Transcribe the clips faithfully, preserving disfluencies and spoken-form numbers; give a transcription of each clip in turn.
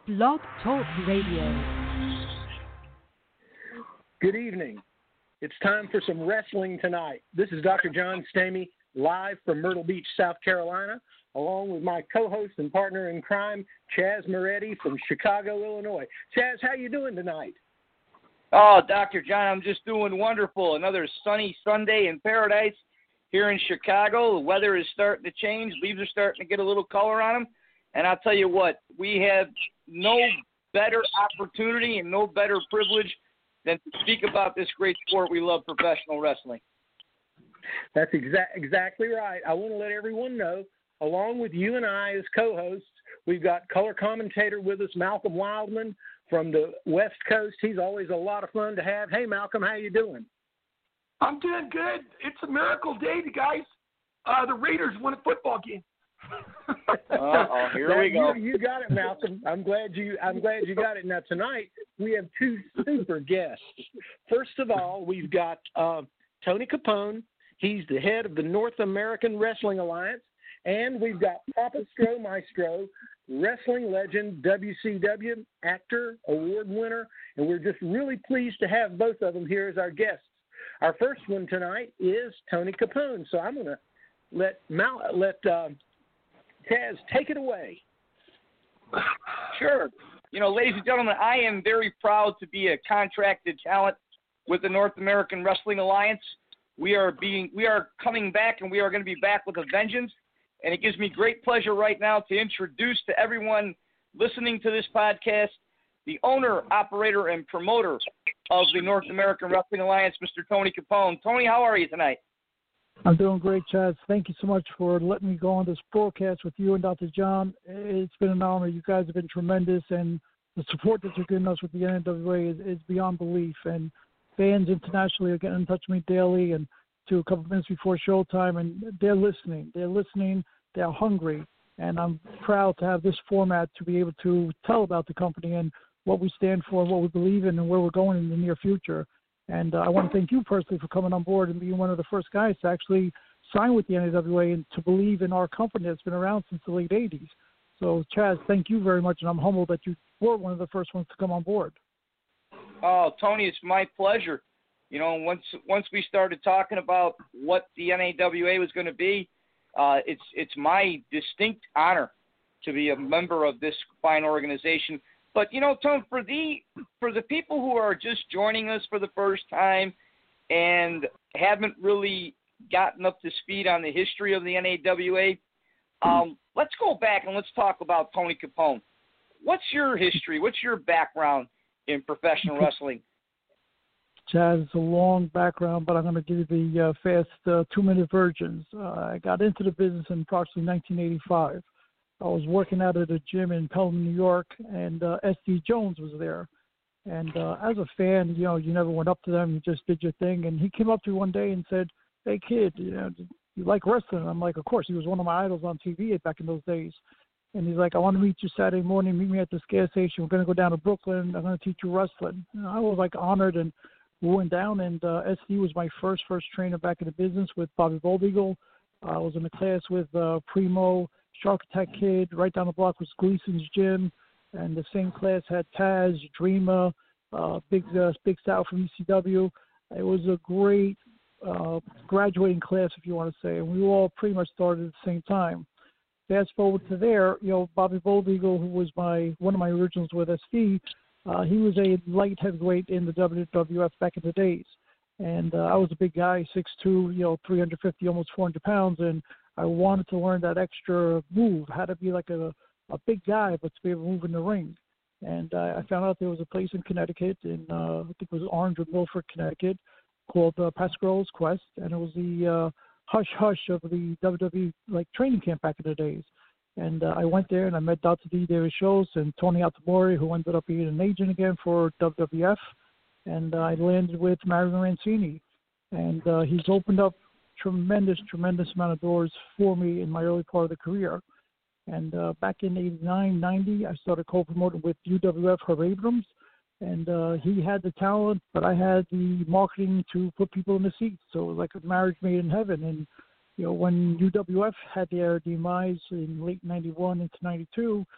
Blog Talk Radio. Good evening. It's time for some wrestling tonight. This is Doctor John Stamey, live from Myrtle Beach, South Carolina, along with my co-host and partner in crime, Chaz Moretti from Chicago, Illinois. Chaz, how you doing tonight? Oh, Doctor John, I'm just doing wonderful. Another sunny Sunday in paradise here in Chicago. The weather is starting to change. Leaves are starting to get a little color on them. And I'll tell you what, we have no better opportunity and no better privilege than to speak about this great sport we love, professional wrestling. That's exa- exactly right. I want to let everyone know, along with you and I as co-hosts, we've got color commentator with us, Malcolm Wildman from the West Coast. He's always a lot of fun to have. Hey, Malcolm, how you doing? I'm doing good. It's a miracle day, guys. Uh, the Raiders won a football game. Uh-oh, here we go. You, you got it, Malcolm. I'm glad you. I'm glad you got it. Now tonight we have two super guests. First of all, we've got uh, Tony Capone. He's the head of the North American Wrestling Alliance, and we've got Papa Stro Maestro, wrestling legend, W C W actor, award winner, and we're just really pleased to have both of them here as our guests. Our first one tonight is Tony Capone. So I'm going to let Mal, let. Uh, Taz, take it away. Sure. You know, ladies and gentlemen, I am very proud to be a contracted talent with the North American Wrestling Alliance. We are being, we are coming back, and we are going to be back with a vengeance. And it gives me great pleasure right now to introduce to everyone listening to this podcast the owner, operator, and promoter of the North American Wrestling Alliance, Mister Tony Capone. Tony, how are you tonight? I'm doing great, Chaz. Thank you so much for letting me go on this broadcast with you and Doctor John. It's been an honor. You guys have been tremendous, and the support that you're giving us with the N W A is, is beyond belief. And fans internationally are getting in touch with me daily and to a couple of minutes before showtime, and they're listening. They're listening. They're hungry. And I'm proud to have this format to be able to tell about the company and what we stand for, what we believe in, and where we're going in the near future. And uh, I want to thank you personally for coming on board and being one of the first guys to actually sign with the N W A and to believe in our company that's been around since the late eighties. So, Chaz, thank you very much, and I'm humbled that you were one of the first ones to come on board. Oh, Tony, it's my pleasure. You know, once once we started talking about what the N A W A was going to be, uh, it's it's my distinct honor to be a member of this fine organization. But, you know, Tone, for the for the people who are just joining us for the first time and haven't really gotten up to speed on the history of the N A W A, um, let's go back and let's talk about Tony Capone. What's your history? What's your background in professional wrestling? Chaz, it's a long background, but I'm going to give you the uh, fast uh, two-minute versions. Uh, I got into the business in approximately nineteen eighty-five. I was working out at a gym in Pelham, New York, and uh, S D Jones was there. And uh, as a fan, you know, you never went up to them. You just did your thing. And he came up to me one day and said, "Hey, kid, you know, you like wrestling?" And I'm like, "Of course." He was one of my idols on T V back in those days. And he's like, "I want to meet you Saturday morning. Meet me at this gas station. We're going to go down to Brooklyn. I'm going to teach you wrestling." And I was, like, honored, and we went down. And uh, S D was my first, first trainer back in the business with Bobby Bold Eagle. Uh, I was in a class with uh, Primo, Shark Attack Kid. Right down the block was Gleason's Gym, and the same class had Taz, Dreamer, uh, Big uh, Big Sal from E C W. It was a great uh, graduating class, if you want to say, and we all pretty much started at the same time. Fast forward to there, you know, Bobby Bold Eagle, who was my one of my originals with S D, uh, he was a light heavyweight in the W W F back in the days, and uh, I was a big guy, six two, you know, three hundred fifty, almost four hundred pounds, and I wanted to learn that extra move, how to be like a, a big guy, but to be able to move in the ring. And uh, I found out there was a place in Connecticut, in uh, I think it was Orange or Milford, Connecticut, called uh, Pasquarello's Quest, and it was the uh, hush hush of the W W E like training camp back in the days. And uh, I went there and I met Doctor D. David Schultz and Tony Altamori, who ended up being an agent again for W W F. And uh, I landed with Mario Mancini, and uh, he's opened up tremendous, tremendous amount of doors for me in my early part of the career. And uh, back in eighty-nine, ninety, I started co-promoting with U W F, Herb Abrams, and uh, he had the talent, but I had the marketing to put people in the seats. So it was like a marriage made in heaven. And you know, when U W F had their demise in late ninety-one into ninety-two,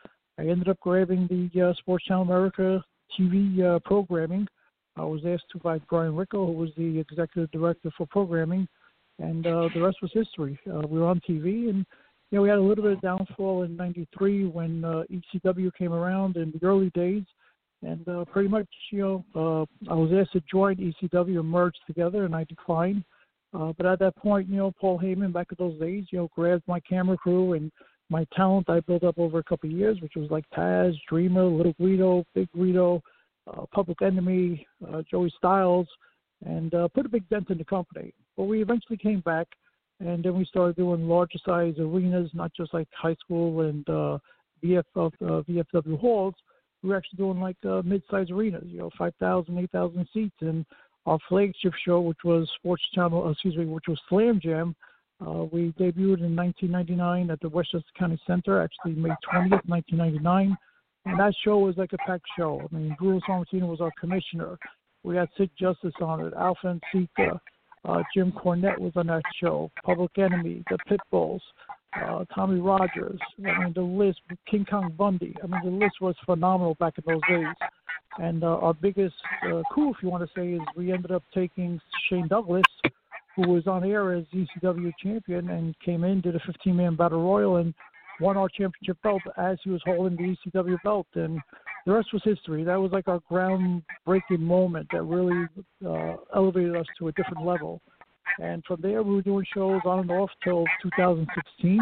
I ended up grabbing the uh, Sports Channel America T V uh, programming. I was asked to by Brian Ricco, who was the executive director for programming, and uh, the rest was history. Uh, we were on T V, and you know, we had a little bit of downfall in ninety-three when uh, E C W came around in the early days, and uh, pretty much, you know, uh, I was asked to join E C W and merge together, and I declined. Uh, but at that point, you know, Paul Heyman, back in those days, you know, grabbed my camera crew and my talent I built up over a couple of years, which was like Taz, Dreamer, Little Guido, Big Guido, uh, Public Enemy, uh, Joey Styles, and uh, put a big dent in the company. But we eventually came back, and then we started doing larger size arenas, not just like high school and uh, V F, uh, V F W halls. We were actually doing like uh, mid-size arenas, you know, five thousand, eight thousand seats. And our flagship show, which was Sports Channel, excuse me, which was Slam Jam, uh, we debuted in nineteen ninety-nine at the Westchester County Center, actually May twentieth, nineteen ninety-nine. And that show was like a packed show. I mean, Bruno Sammartino was our commissioner. We had Sid Justice on it, Alpha and Sika, uh, Jim Cornette was on that show, Public Enemy, the Pitbulls, uh, Tommy Rogers. I mean, the list, King Kong Bundy. I mean, the list was phenomenal back in those days. And uh, our biggest uh, coup, if you want to say, is we ended up taking Shane Douglas, who was on air as E C W champion, and came in, did a fifteen-man battle royal, and won our championship belt as he was holding the E C W belt. And the rest was history. That was like our groundbreaking moment that really uh, elevated us to a different level. And from there, we were doing shows on and off till two thousand sixteen,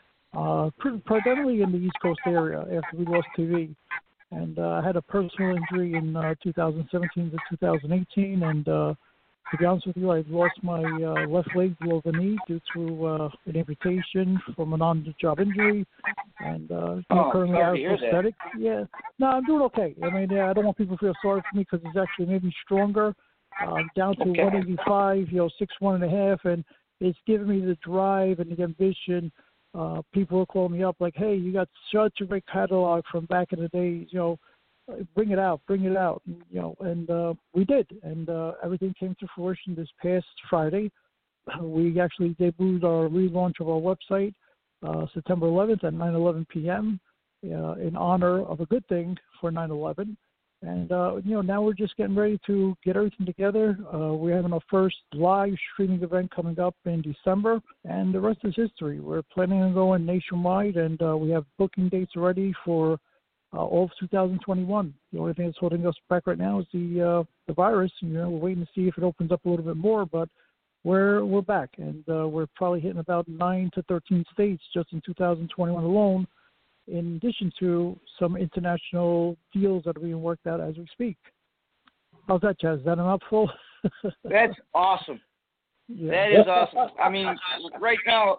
uh, predominantly in the East Coast area after we lost T V. And uh, I had a personal injury in uh, two thousand seventeen to two thousand eighteen, and uh, to be honest with you, I lost my uh, left leg below the knee due to uh, an amputation from an on-the-job injury, and uh, oh, currently I have a prosthetic. Yeah, no, I'm doing okay. I mean, yeah, I don't want people to feel sorry for me because it's actually made me stronger. Uh, down to okay. one eighty-five, you know, six one and a half, and it's given me the drive and the ambition. Uh, people will call me up like, hey, you got such a great catalog from back in the days, you know, bring it out, bring it out, and, you know, and uh, we did, and uh, everything came to fruition this past Friday. We actually debuted our relaunch of our website uh, September eleventh at nine eleven p.m. Uh, in honor of a good thing for nine eleven. And, uh, you know, now we're just getting ready to get everything together. Uh, we're having our first live streaming event coming up in December, and the rest is history. We're planning on going nationwide, and uh, we have booking dates ready for uh, all of two thousand twenty-one. The only thing that's holding us back right now is the uh, the virus. You know, we're waiting to see if it opens up a little bit more, but we're we're back, and uh, we're probably hitting about nine to thirteen states just in two thousand twenty-one alone, in addition to some international deals that are being worked out as we speak. How's that, Chaz? Is that an mouthful? That's awesome. Yeah. That is awesome. I mean, right now,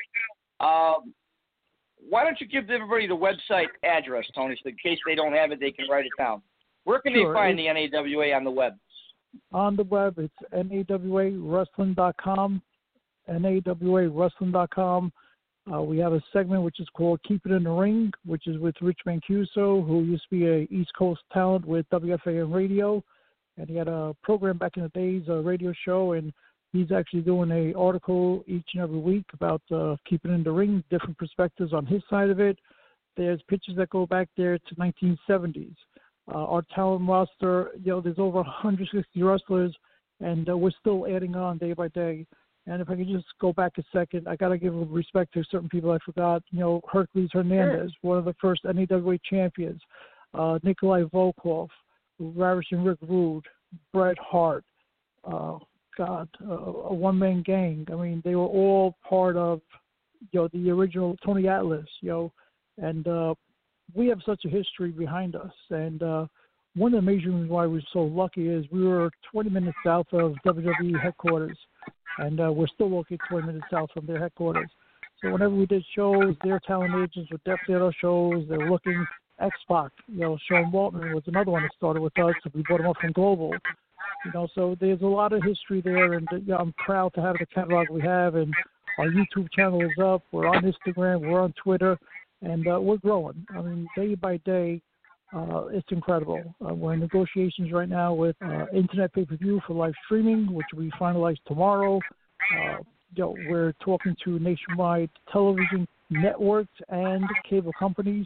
um, why don't you give everybody the website address, Tony, so in case they don't have it, they can write it down. Where can Sure. they find it's, the N A W A on the web? On the web, it's N A W A wrestling dot com, N A W A wrestling dot com. Uh, we have a segment which is called Keep It in the Ring, which is with Rich Mancuso, who used to be a East Coast talent with W F A N Radio. And he had a program back in the days, a radio show, and he's actually doing an article each and every week about uh, Keep It in the Ring, different perspectives on his side of it. There's pictures that go back there to nineteen seventies. Uh, our talent roster, you know, there's over one hundred sixty wrestlers, and uh, we're still adding on day by day. And if I could just go back a second, I got to give respect to certain people I forgot. You know, Hercules Hernandez, sure. one of the first N A W A champions. Uh, Nikolai Volkov, Ravishing Rick Rude, Bret Hart. Uh, God, uh, a one-man gang. I mean, they were all part of, you know, the original Tony Atlas, you know. And uh, we have such a history behind us. And uh, one of the major reasons why we're so lucky is we were twenty minutes south of W W E headquarters. And uh, we're still located twenty minutes south from their headquarters. So whenever we did shows, their talent agents would definitely at our shows. They were looking. X-Pac, you know, Sean Waltman was another one that started with us. We brought him up from Global. You know, so there's a lot of history there, and you know, I'm proud to have the catalog we have. And our YouTube channel is up. We're on Instagram. We're on Twitter, and uh, we're growing. I mean, day by day, uh, it's incredible. Uh, we're in negotiations right now with uh, Internet pay-per-view for live streaming, which will be finalized tomorrow. Uh, you know, we're talking to nationwide television networks and cable companies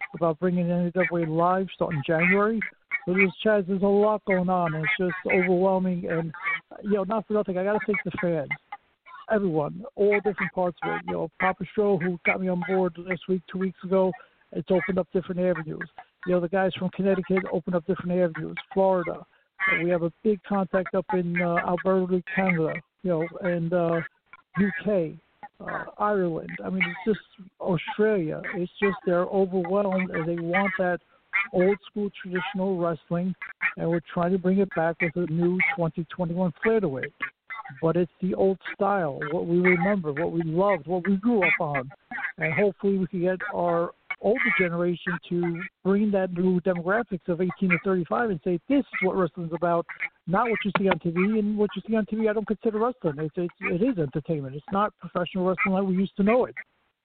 about bringing N A W A live starting January. So there's, Chaz, there's a lot going on, and it's just overwhelming. And, you know, not for nothing, I got to thank the fans, everyone, all different parts of it. You know, Papa Stro, who got me on board last week, two weeks ago, it's opened up different avenues. You know, the guys from Connecticut opened up different avenues. Florida. Uh, we have a big contact up in uh, Alberta, Canada, you know, and uh, U K, uh, Ireland. I mean, it's just Australia. It's just they're overwhelmed and they want that old school traditional wrestling, and we're trying to bring it back with a new twenty twenty-one Flare-Away. But it's the old style, what we remember, what we loved, what we grew up on. And hopefully we can get our older generation to bring that new demographics of eighteen to thirty-five and say, this is what wrestling's about, not what you see on T V. And what you see on T V, I don't consider wrestling. It's, it's, it is entertainment. It's not professional wrestling like we used to know it.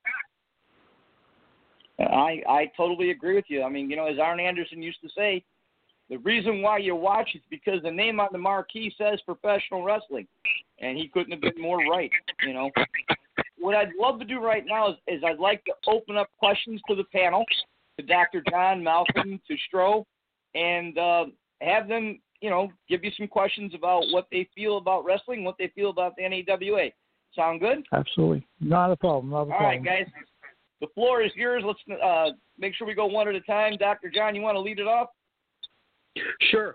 I, I totally agree with you. I mean, you know, as Arn Anderson used to say, the reason why you watch is because the name on the marquee says professional wrestling. And he couldn't have been more right, you know. What I'd love to do right now is, is I'd like to open up questions to the panel, to Doctor John, Malcolm, to Stro, and uh, have them, you know, give you some questions about what they feel about wrestling, what they feel about the N A W A. Sound good? Absolutely. Not a problem. Not a problem. All right, guys. The floor is yours. Let's uh, make sure we go one at a time. Doctor John, you want to lead it off? Sure.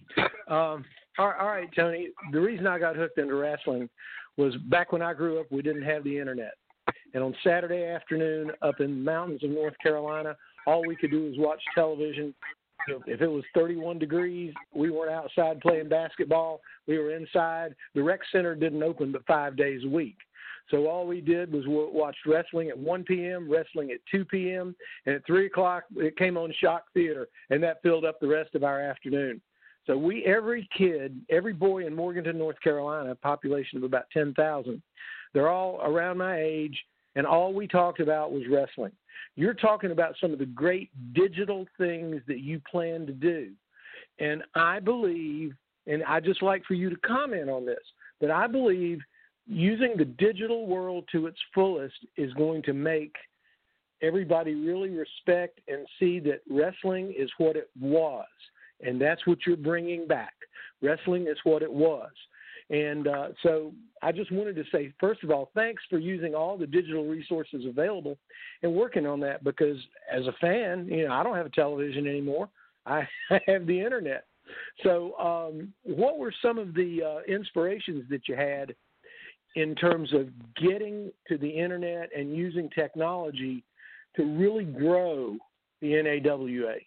Um, all, all right, Tony. The reason I got hooked into wrestling was back when I grew up, we didn't have the internet. And on Saturday afternoon up in the mountains of North Carolina, all we could do was watch television. If it was thirty-one degrees, we weren't outside playing basketball. We were inside. The rec center didn't open but five days a week. So all we did was watch wrestling at one p.m., wrestling at two p.m., and at three o'clock it came on Shock Theater, and that filled up the rest of our afternoon. So we, every kid, every boy in Morganton, North Carolina, a population of about ten thousand, they're all around my age, and all we talked about was wrestling. You're talking about some of the great digital things that you plan to do. And I believe, and I'd just like for you to comment on this, but I believe using the digital world to its fullest is going to make everybody really respect and see that wrestling is what it was. And that's what you're bringing back. Wrestling is what it was. And uh, so I just wanted to say, first of all, thanks for using all the digital resources available and working on that, because as a fan, you know, I don't have a television anymore. I have the internet. So um, what were some of the uh, inspirations that you had in terms of getting to the internet and using technology to really grow the N A W A?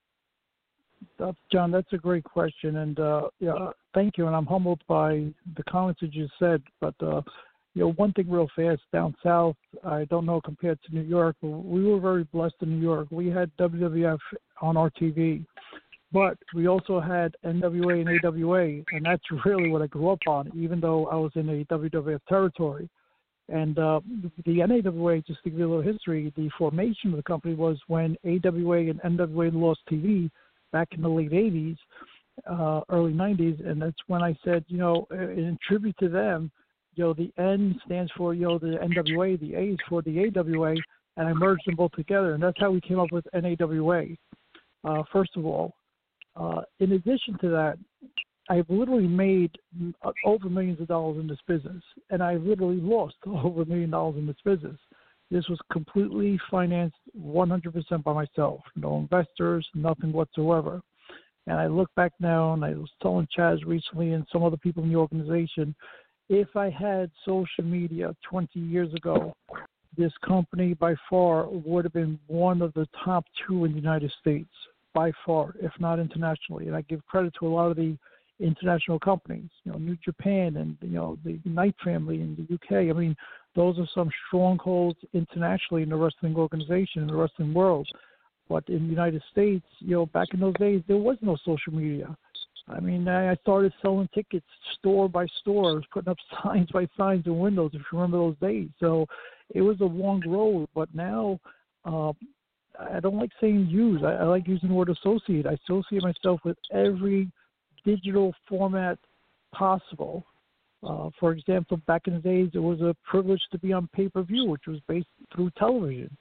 That's, John, that's a great question, and uh, yeah, thank you. And I'm humbled by the comments that you said. But uh, you know, one thing real fast down south, I don't know compared to New York, but we were very blessed in New York. We had W W F on our T V, but we also had N W A and A W A, and that's really what I grew up on, even though I was in a W W F territory. And uh, the N A W A, just to give you a little history, the formation of the company was when A W A and N W A lost T V back in the late eighties, uh, early nineties, and that's when I said, you know, in tribute to them, you know, the N stands for, you know, the N W A, the A is for the A W A, and I merged them both together, and that's how we came up with N A W A. Uh, first of all, uh, in addition to that, I've literally made over millions of dollars in this business, and I literally lost over a million dollars in this business. This was completely financed one hundred percent by myself, no investors, nothing whatsoever. And I look back now, and I was telling Chaz recently and some other people in the organization, if I had social media twenty years ago, this company by far would have been one of the top two in the United States, by far, if not internationally. And I give credit to a lot of the international companies, you know, New Japan and, you know, the Knight family in the U K. I mean, those are some strongholds internationally in the wrestling organization, in the wrestling world. But in the United States, you know, back in those days, there was no social media. I mean, I started selling tickets store by store. I was putting up signs by signs in windows, if you remember those days. So it was a long road. But now, uh, I don't like saying use. I, I like using the word associate. I associate myself with every digital format possible. Uh, for example, back in the days, it was a privilege to be on pay-per-view, which was based through television.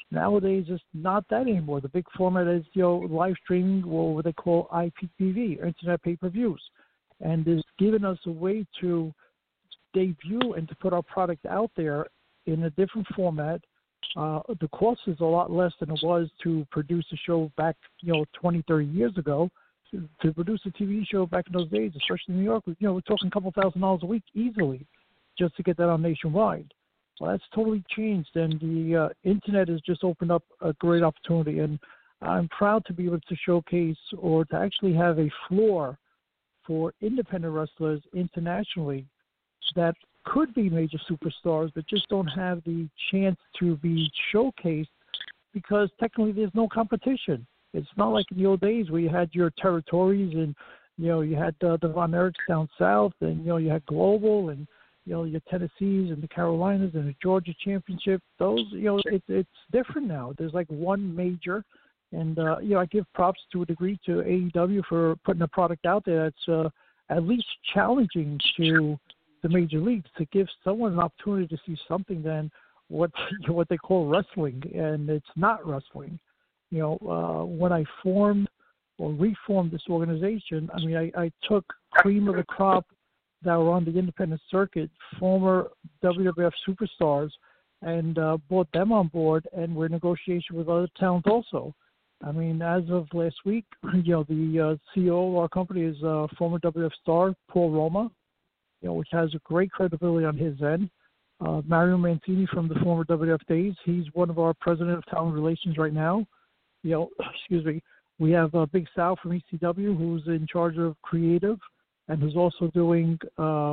Nowadays, it's not that anymore. The big format is, you know, live streaming, or what they call I P T V, Internet Pay-Per-Views. And it's given us a way to debut and to put our product out there in a different format. Uh, the cost is a lot less than it was to produce a show back, you know, twenty, thirty years ago. To, to produce a T V show back in those days, especially in New York, you know, we're talking a couple thousand dollars a week easily just to get that on nationwide. Well, that's totally changed, and the uh, Internet has just opened up a great opportunity. And I'm proud to be able to showcase or to actually have a floor for independent wrestlers internationally that could be major superstars but just don't have the chance to be showcased because technically there's no competition. It's not like in the old days where you had your territories and, you know, you had uh, the Von Erichs down south and, you know, you had Global and, you know, your Tennessees and the Carolinas and the Georgia Championship. Those, you know, it, it's different now. There's like one major. And, uh, you know, I give props to a degree to A E W for putting a product out there that's uh, at least challenging to the major leagues, to give someone an opportunity to see something than what what they call wrestling, and it's not wrestling. You know, uh, when I formed or reformed this organization, I mean, I, I took cream of the crop that were on the independent circuit, former W W F superstars, and uh, brought them on board, and we're in negotiation with other talent also. I mean, as of last week, you know, the uh, C E O of our company is uh, former W W F star Paul Roma, you know, which has a great credibility on his end. Uh, Mario Mancini from the former W W F days, he's one of our president of talent relations right now. You know, excuse me. We have uh, Big Sal from E C W, who's in charge of creative, and who's also doing uh,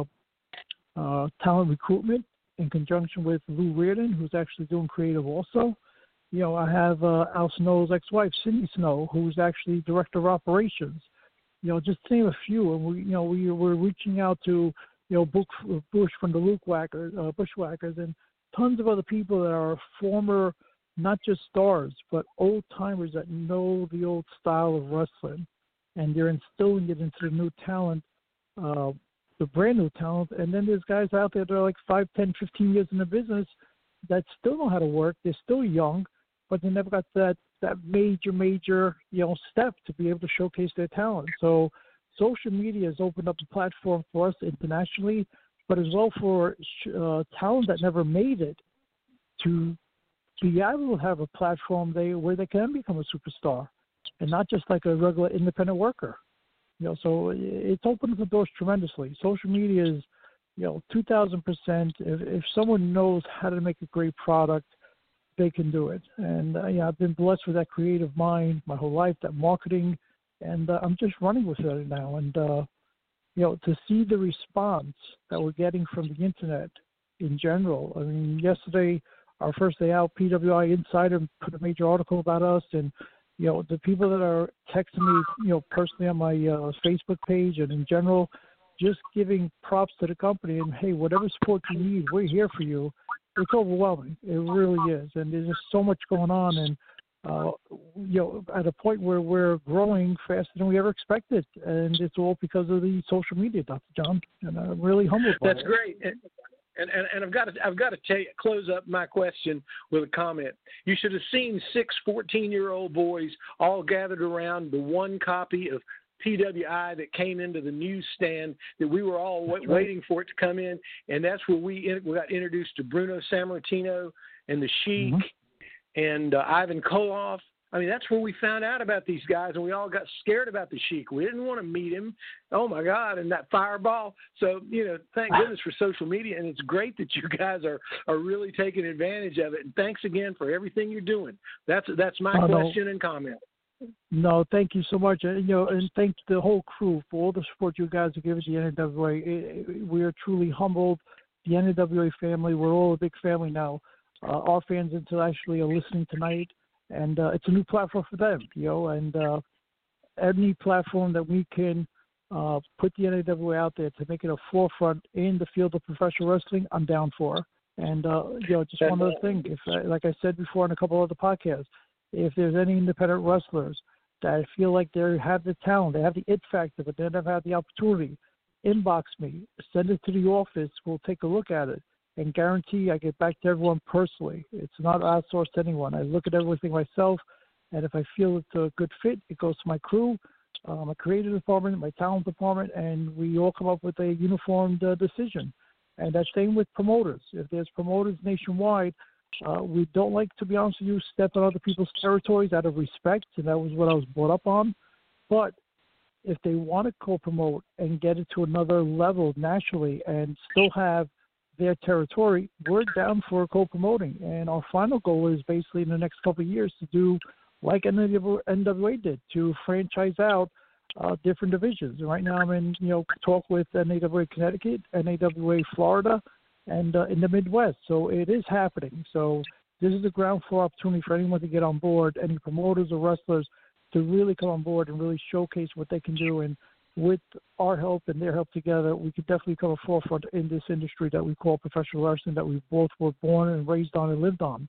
uh, talent recruitment in conjunction with Lou Reardon, who's actually doing creative also. You know, I have uh, Al Snow's ex-wife, Cindy Snow, who's actually director of operations. You know, just to name a few. And we, you know, we we're reaching out to, you know, Book, Bush from the Luke Whackers, uh, Bushwhackers, and tons of other people that are former, not just stars, but old timers that know the old style of wrestling, and they're instilling it into the new talent, uh, the brand new talent. And then there's guys out there that are like five, ten, fifteen years in the business that still know how to work. They're still young, but they never got that, that major, major, you know, step to be able to showcase their talent. So social media has opened up a platform for us internationally, but as well for uh, talent that never made it to be able to have a platform they where they can become a superstar and not just like a regular independent worker. You know, so it's opened the doors tremendously. Social media is, you know, two thousand percent. If, if someone knows how to make a great product, they can do it. And, uh, yeah, I've been blessed with that creative mind my whole life, that marketing, and uh, I'm just running with it now. And, uh, you know, to see the response that we're getting from the Internet in general. I mean, yesterday, our first day out, P W I Insider put a major article about us, and, you know, the people that are texting me, you know, personally on my uh, Facebook page and in general, just giving props to the company and, hey, whatever support you need, we're here for you. It's overwhelming. It really is. And there's just so much going on. And, uh, you know, at a point where we're growing faster than we ever expected. And it's all because of the social media, Doctor John. And I'm really humbled by it. That's great. And, and, and I've got to, I've got to tell you, close up my question with a comment. You should have seen six fourteen-year-old boys all gathered around the one copy of P W I that came into the newsstand that we were all w- waiting for it to come in, and that's where we, in, we got introduced to Bruno Sammartino and the Sheik mm-hmm. and uh, Ivan Koloff. I mean, that's where we found out about these guys, and we all got scared about the Sheik. We didn't want to meet him. Oh, my God, and that fireball. So, you know, thank goodness for social media, and it's great that you guys are, are really taking advantage of it. And thanks again for everything you're doing. That's that's my oh, question no. and comment. No, thank you so much. And, you know, and thank the whole crew for all the support you guys have given the N A W A. It, it, we are truly humbled. The N A W A family, we're all a big family now. Uh, our fans internationally are listening tonight, and uh, it's a new platform for them, you know, and uh, any platform that we can uh, put the N A W A out there to make it a forefront in the field of professional wrestling, I'm down for. And, uh, you know, just one other thing, if uh, like I said before on a couple other podcasts, if there's any independent wrestlers that feel like they have the talent, they have the it factor, but they never had the opportunity, inbox me, send it to the office. We'll take a look at it. and guarantee I get back to everyone personally. It's not outsourced to anyone. I look at everything myself, and if I feel it's a good fit, it goes to my crew, uh, my creative department, my talent department, and we all come up with a uniformed uh, decision. And that's same with promoters. If there's promoters nationwide, uh, we don't like, to be honest with you, step on other people's territories out of respect, and that was what I was brought up on. But if they want to co-promote and get it to another level nationally and still have their territory, we're down for co-promoting. And our final goal is basically in the next couple of years to do like N W A did, to franchise out uh, different divisions. Right now I'm in, you know, talk with N A W A Connecticut, N A W A Florida, and uh, in the Midwest. So it is happening. So this is a ground floor opportunity for anyone to get on board, any promoters or wrestlers, to really come on board and really showcase what they can do. And with our help and their help together, we could definitely come a forefront in this industry that we call professional wrestling, that we both were born and raised on and lived on.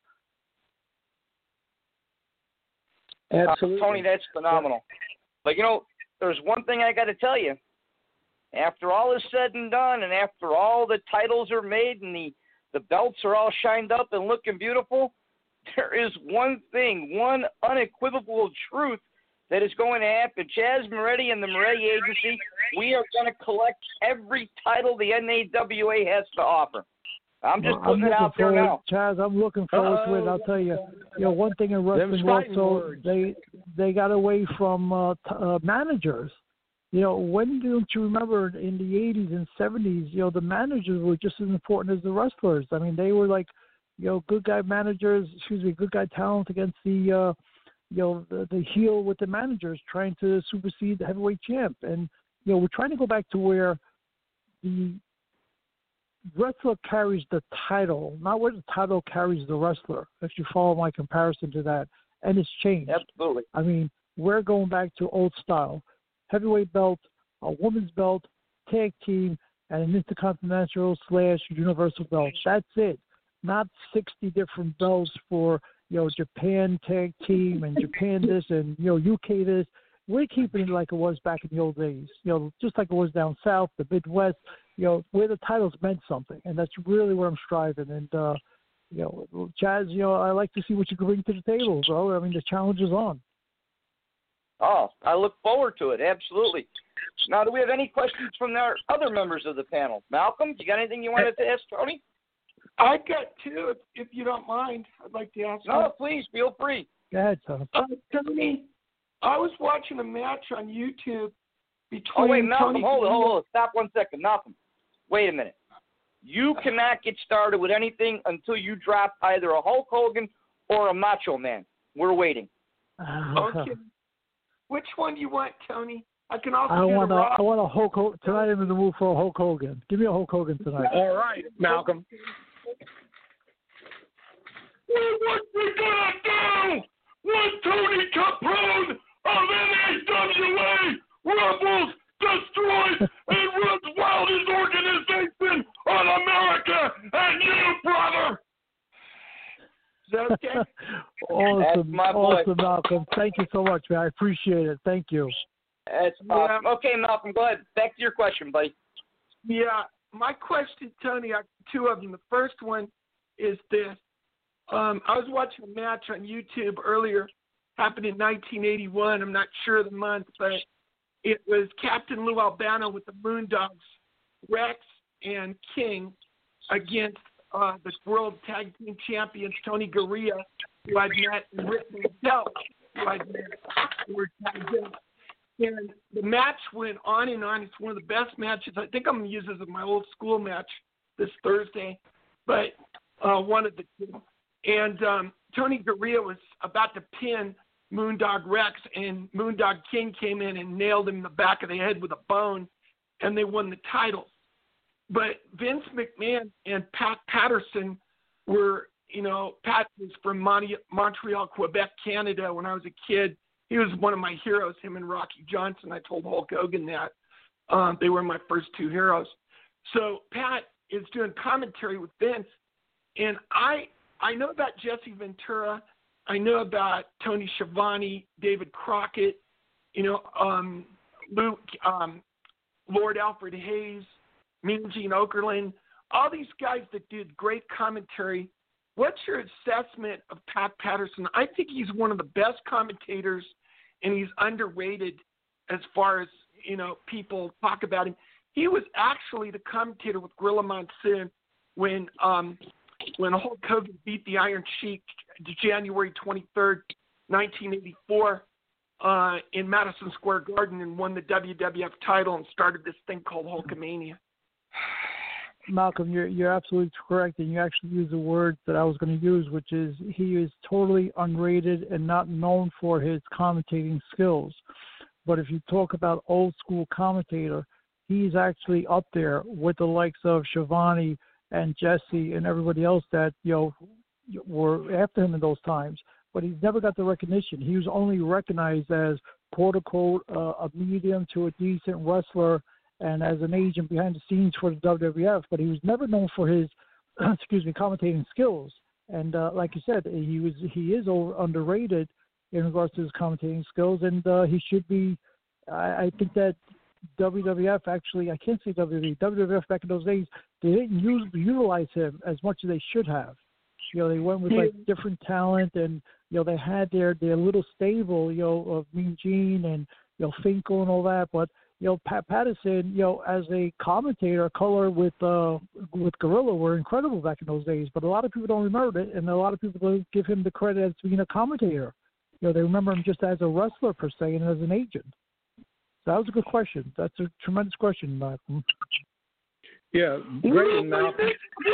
Absolutely. Uh, Tony, that's phenomenal. But, you know, there's one thing I got to tell you. After all is said and done, and after all the titles are made and the, the belts are all shined up and looking beautiful, there is one thing, one unequivocal truth that is going to happen. Chaz Moretti and the Moretti Agency, we are going to collect every title the N A W A has to offer. I'm just well, putting I'm it out there forward, now. Chaz, I'm looking forward Uh-oh. to it. I'll tell you, you know, one thing in wrestling also, they they got away from uh, t- uh, managers. You know, when don't you remember in the eighties and seventies, you know, the managers were just as important as the wrestlers. I mean, they were like, you know, good guy managers, excuse me, good guy talent against the, uh, you know, the, the heel with the managers trying to supersede the heavyweight champ. And, you know, we're trying to go back to where the wrestler carries the title, not where the title carries the wrestler, if you follow my comparison to that. And it's changed. Absolutely. I mean, we're going back to old style. Heavyweight belt, a woman's belt, tag team, and an intercontinental slash universal belt. That's it. Not sixty different belts for, you know, Japan tag team and Japan this and, you know, U K this. We're keeping it like it was back in the old days, you know, just like it was down south, the Midwest, you know, where the titles meant something. And that's really what I'm striving. And, uh, you know, Chaz, you know, I like to see what you can bring to the table, bro. I mean, the challenge is on. Oh, I look forward to it. Absolutely. Now, do we have any questions from our other members of the panel? Malcolm, you got anything you wanted to ask Tony? I got two, if, if you don't mind. I'd like to ask. No, one. please, feel free. Go ahead, son. Uh, Tony, I was watching a match on YouTube between. Oh, wait, Malcolm, Tony hold on, hold on. Stop one second. Malcolm, wait a minute. You cannot get started with anything until you drop either a Hulk Hogan or a Macho Man. We're waiting. Okay. Which one do you want, Tony? I can also I do want the a, Rock. I want a Hulk Hogan. Tonight I'm in the mood for a Hulk Hogan. Give me a Hulk Hogan tonight. All right, Malcolm. Well, what we gonna do when Tony Capone of N A W A rumbles, destroys, and runs wild his organization on America and you, brother? Is that okay? Awesome, my boy. awesome, Malcolm. Thank you so much, man. I appreciate it. Thank you. That's awesome. Okay, Malcolm, go ahead. Back to your question, buddy. Yeah, my question, Tony, I have two of them. The first one is this. Um, I was watching a match on YouTube earlier, happened in nineteen eighty-one. I'm not sure the month, but it was Captain Lou Albano with the Moondogs, Rex and King, against uh, the World Tag Team Champions, Tony Garea, who I'd met, and Rick himself, who I'd met, who were tagged in. And the match went on and on. It's one of the best matches. I think I'm going to use this as my old school match this Thursday, but uh, one of the two. And um, Tony Garea was about to pin Moondog Rex, and Moondog King came in and nailed him in the back of the head with a bone, and they won the titles. But Vince McMahon and Pat Patterson were, you know, Pat was from Mon- Montreal, Quebec, Canada when I was a kid. He was one of my heroes, him and Rocky Johnson. I told Hulk Hogan that. Um, they were my first two heroes. So Pat is doing commentary with Vince, and I I know about Jesse Ventura. I know about Tony Schiavone, David Crockett, you know, um, Luke, um, Lord Alfred Hayes, Mean Gene Okerlund. all these guys that did great commentary. What's your assessment of Pat Patterson? I think he's one of the best commentators, and he's underrated as far as, you know, people talk about him. He was actually the commentator with Gorilla Monsoon when um, when Hulk Hogan beat the Iron Sheik January twenty-third, nineteen eighty-four, uh, in Madison Square Garden and won the W W F title and started this thing called Hulkamania. Malcolm, you're you're absolutely correct, and you actually used the word that I was going to use, which is he is totally unrated and not known for his commentating skills. But if you talk about old school commentator, he's actually up there with the likes of Schiavone and Jesse and everybody else that, you know, were after him in those times. But he's never got the recognition. He was only recognized as, quote unquote, uh, a medium to a decent wrestler and as an agent behind the scenes for the W W F. But he was never known for his, excuse me, commentating skills. And uh, like you said, he was he is over, underrated in regards to his commentating skills, and uh, he should be. I, I think that W W F actually, I can't say W W F, W W F back in those days, they didn't use, utilize him as much as they should have. You know, they went with like different talent, and you know they had their their little stable, you know, of Mean Gene and you know Finkel and all that. But you know, Pat Patterson, you know, as a commentator, color with uh with Gorilla were incredible back in those days. But a lot of people don't remember it, and a lot of people don't give him the credit as being a commentator. You know, they remember him just as a wrestler per se and as an agent. So that was a good question. That's a tremendous question, Malcolm. Yeah, great, Malcolm.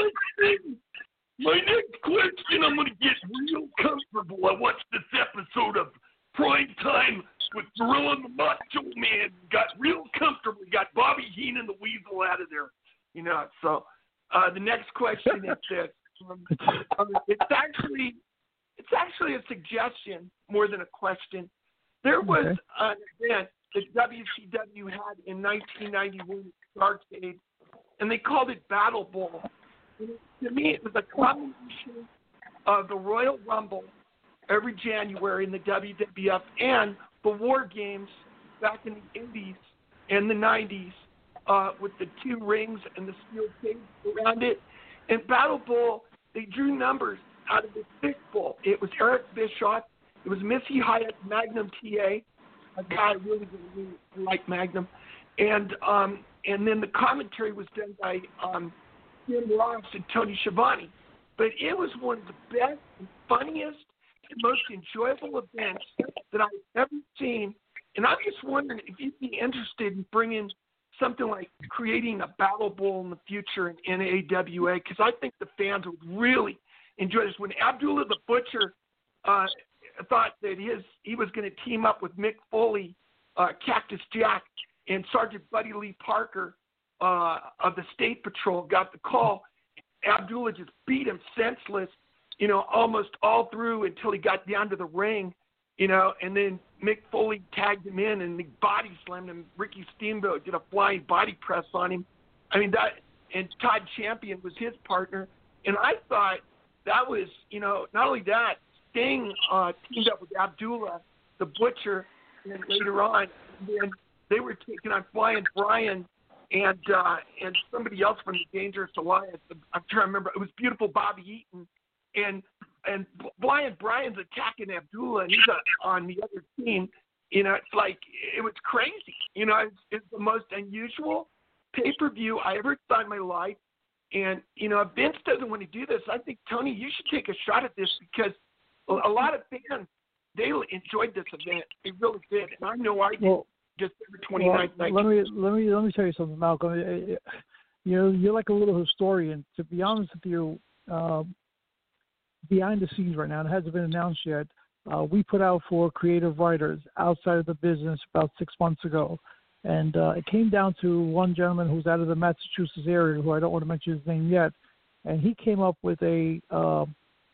My next question, I'm going to get real comfortable. I watched this episode of Prime Time with Gorilla and the Macho Man. Got real comfortable. Got Bobby Heenan the Weasel out of there. You know, so uh, the next question is this. Um, um, it's actually it's actually a suggestion more than a question. There was okay. an event that W C W had in nineteen ninety-one at Starrcade, and they called it Battle Bowl. And it, to me, it was a combination of the Royal Rumble every January in the W W F and the War Games back in the eighties and the nineties uh, with the two rings and the steel cage around it. And Battle Bowl, they drew numbers out of the fishbowl. It was Eric Bischoff. It was Missy Hyatt, Magnum T A, a guy I really, really, really like Magnum. And um, and then the commentary was done by um, Jim Ross and Tony Schiavone. But it was one of the best and funniest and most enjoyable events that I've ever seen. And I'm just wondering if you'd be interested in bringing something like creating a Battle Bowl in the future in N A W A, because I think the fans would really enjoy this. When Abdullah the Butcher uh, thought that his he was going to team up with Mick Foley, uh, Cactus Jack, and Sergeant Buddy Lee Parker uh, of the State Patrol got the call, Abdullah just beat him senseless, you know, almost all through until he got down to the ring, you know, and then Mick Foley tagged him in and he body slammed him. Ricky Steamboat did a flying body press on him. I mean, that, and Todd Champion was his partner. And I thought that was, you know, not only that, Sting uh, teamed up with Abdullah, the Butcher, and later on, then they were taking on Flying Brian and uh, and somebody else from the Dangerous Alliance. I'm trying to remember. It was Beautiful Bobby Eaton, and and Flying Brian's attacking Abdullah, and he's uh, on the other team. You know, it's like it was crazy. You know, it's, it's the most unusual pay-per-view I ever saw in my life. And you know, if Vince doesn't want to do this, I think Tony, you should take a shot at this because a lot of fans, they enjoyed this event. They really did. And I know I did. Well, December twenty-ninth. Well, let me let me let me tell you something, Malcolm. You know, you're like a little historian. To be honest with you, uh, behind the scenes right now, it hasn't been announced yet. Uh, we put out for creative writers outside of the business about six months ago, and uh, it came down to one gentleman who's out of the Massachusetts area, who I don't want to mention his name yet, and he came up with a uh,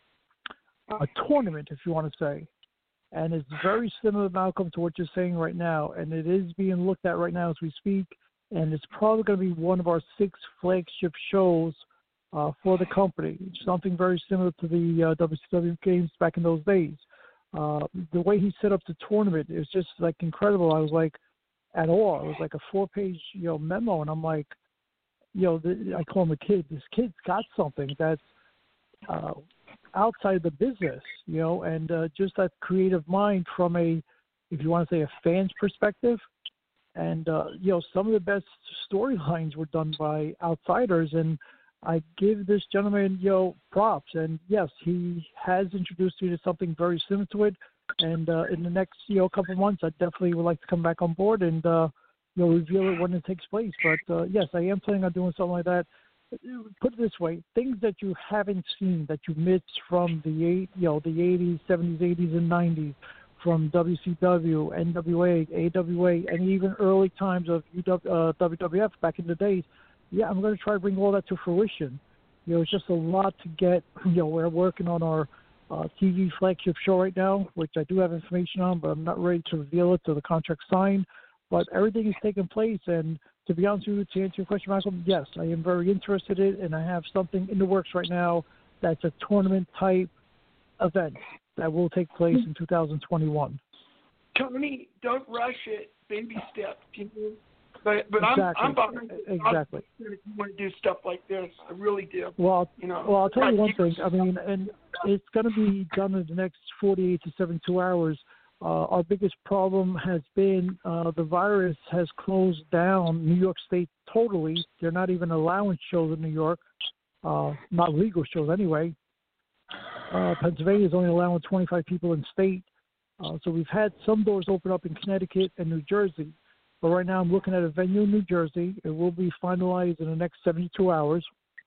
a tournament, if you want to say. And it's very similar, Malcolm, to what you're saying right now. And it is being looked at right now as we speak. And it's probably going to be one of our six flagship shows uh, for the company. Something very similar to the uh, W C W games back in those days. Uh, the way he set up the tournament is just like incredible. I was like at awe. It was like a four-page, you know, memo. And I'm like, you know, the, I call him a kid. This kid's got something that's uh, outside the business, you know, and uh, just that creative mind from a, if you want to say a fan's perspective. And, uh, you know, some of the best storylines were done by outsiders. And I give this gentleman, you know, props. And, yes, he has introduced you to something very similar to it. And uh, in the next, you know, couple of months, I definitely would like to come back on board and, uh, you know, reveal it when it takes place. But, uh, yes, I am planning on doing something like that. Put it this way, things that you haven't seen, that you missed from the, eight, you know, the eighties, seventies, eighties, and nineties, from W C W, N W A, A W A, and even early times of U W, uh, W W F back in the days. Yeah, I'm going to try to bring all that to fruition. You know, it's just a lot to get. You know, we're working on our uh, T V flagship show right now, which I do have information on, but I'm not ready to reveal it till the contract's signed. But everything is taking place, and to be honest with you, to answer your question, Malcolm, yes, I am very interested in it, and I have something in the works right now that's a tournament-type event that will take place in two thousand twenty-one. Tony, don't rush it. Baby steps, you know. But but exactly. I'm I'm behind it. Exactly. If you want to do stuff like this, I really do. Well, you know. Well, I'll tell you one thing. I mean, and it's going to be done in the next forty-eight to seventy-two hours. Uh, our biggest problem has been uh, the virus has closed down New York State totally. They're not even allowing shows in New York, uh, not legal shows anyway. Uh, Pennsylvania is only allowing twenty-five people in state. Uh, so we've had some doors open up in Connecticut and New Jersey. But right now I'm looking at a venue in New Jersey. It will be finalized in the next seventy-two hours.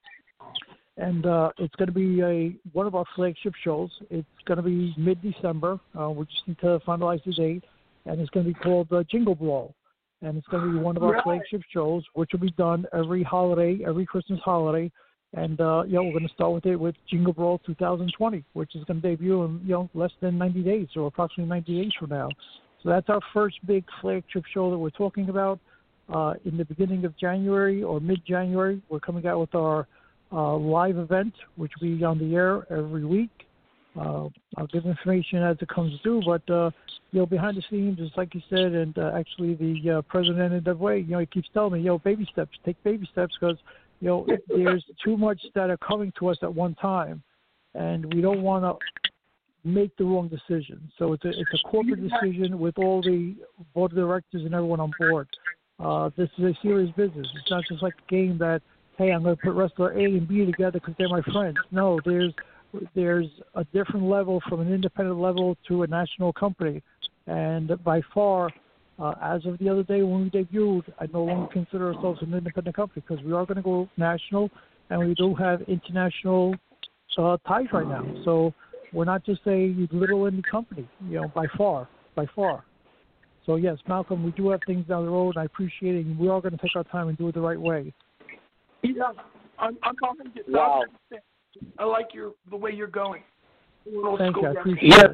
And uh, it's going to be a one of our flagship shows. It's going to be mid-December. Uh, we just need to finalize the date. And it's going to be called uh, Jingle Brawl. And it's going to be one of our right. flagship shows, which will be done every holiday, every Christmas holiday. And, uh, you know, we're going to start with it with Jingle Brawl two thousand twenty, which is going to debut in, you know, less than ninety days, or approximately ninety days from now. So that's our first big flagship show that we're talking about. Uh, in the beginning of January or mid-January, we're coming out with our uh, live event, which will be on the air every week. Uh, I'll give information as it comes due, but, uh, you know, behind the scenes, just like you said, and uh, actually the uh, president of N W A, you know, he keeps telling me, yo, baby steps, take baby steps, because, you know, there's too much that are coming to us at one time, and we don't want to make the wrong decision. So it's a, it's a corporate decision with all the board of directors and everyone on board. Uh, this is a serious business. It's not just like a game that, hey, I'm going to put wrestler A and B together because they're my friends. No, there's there's a different level from an independent level to a national company. And by far, uh, as of the other day when we debuted, I no longer consider ourselves an independent company because we are going to go national, and we do have international uh, ties right now. So we're not just a little indie company, you know, by far, by far. So, yes, Malcolm, we do have things down the road, and I appreciate it, and we are going to take our time and do it the right way. Yeah, I'm, I'm talking to wow. I like your the way you're going. Thank you, I appreciate yeah. it.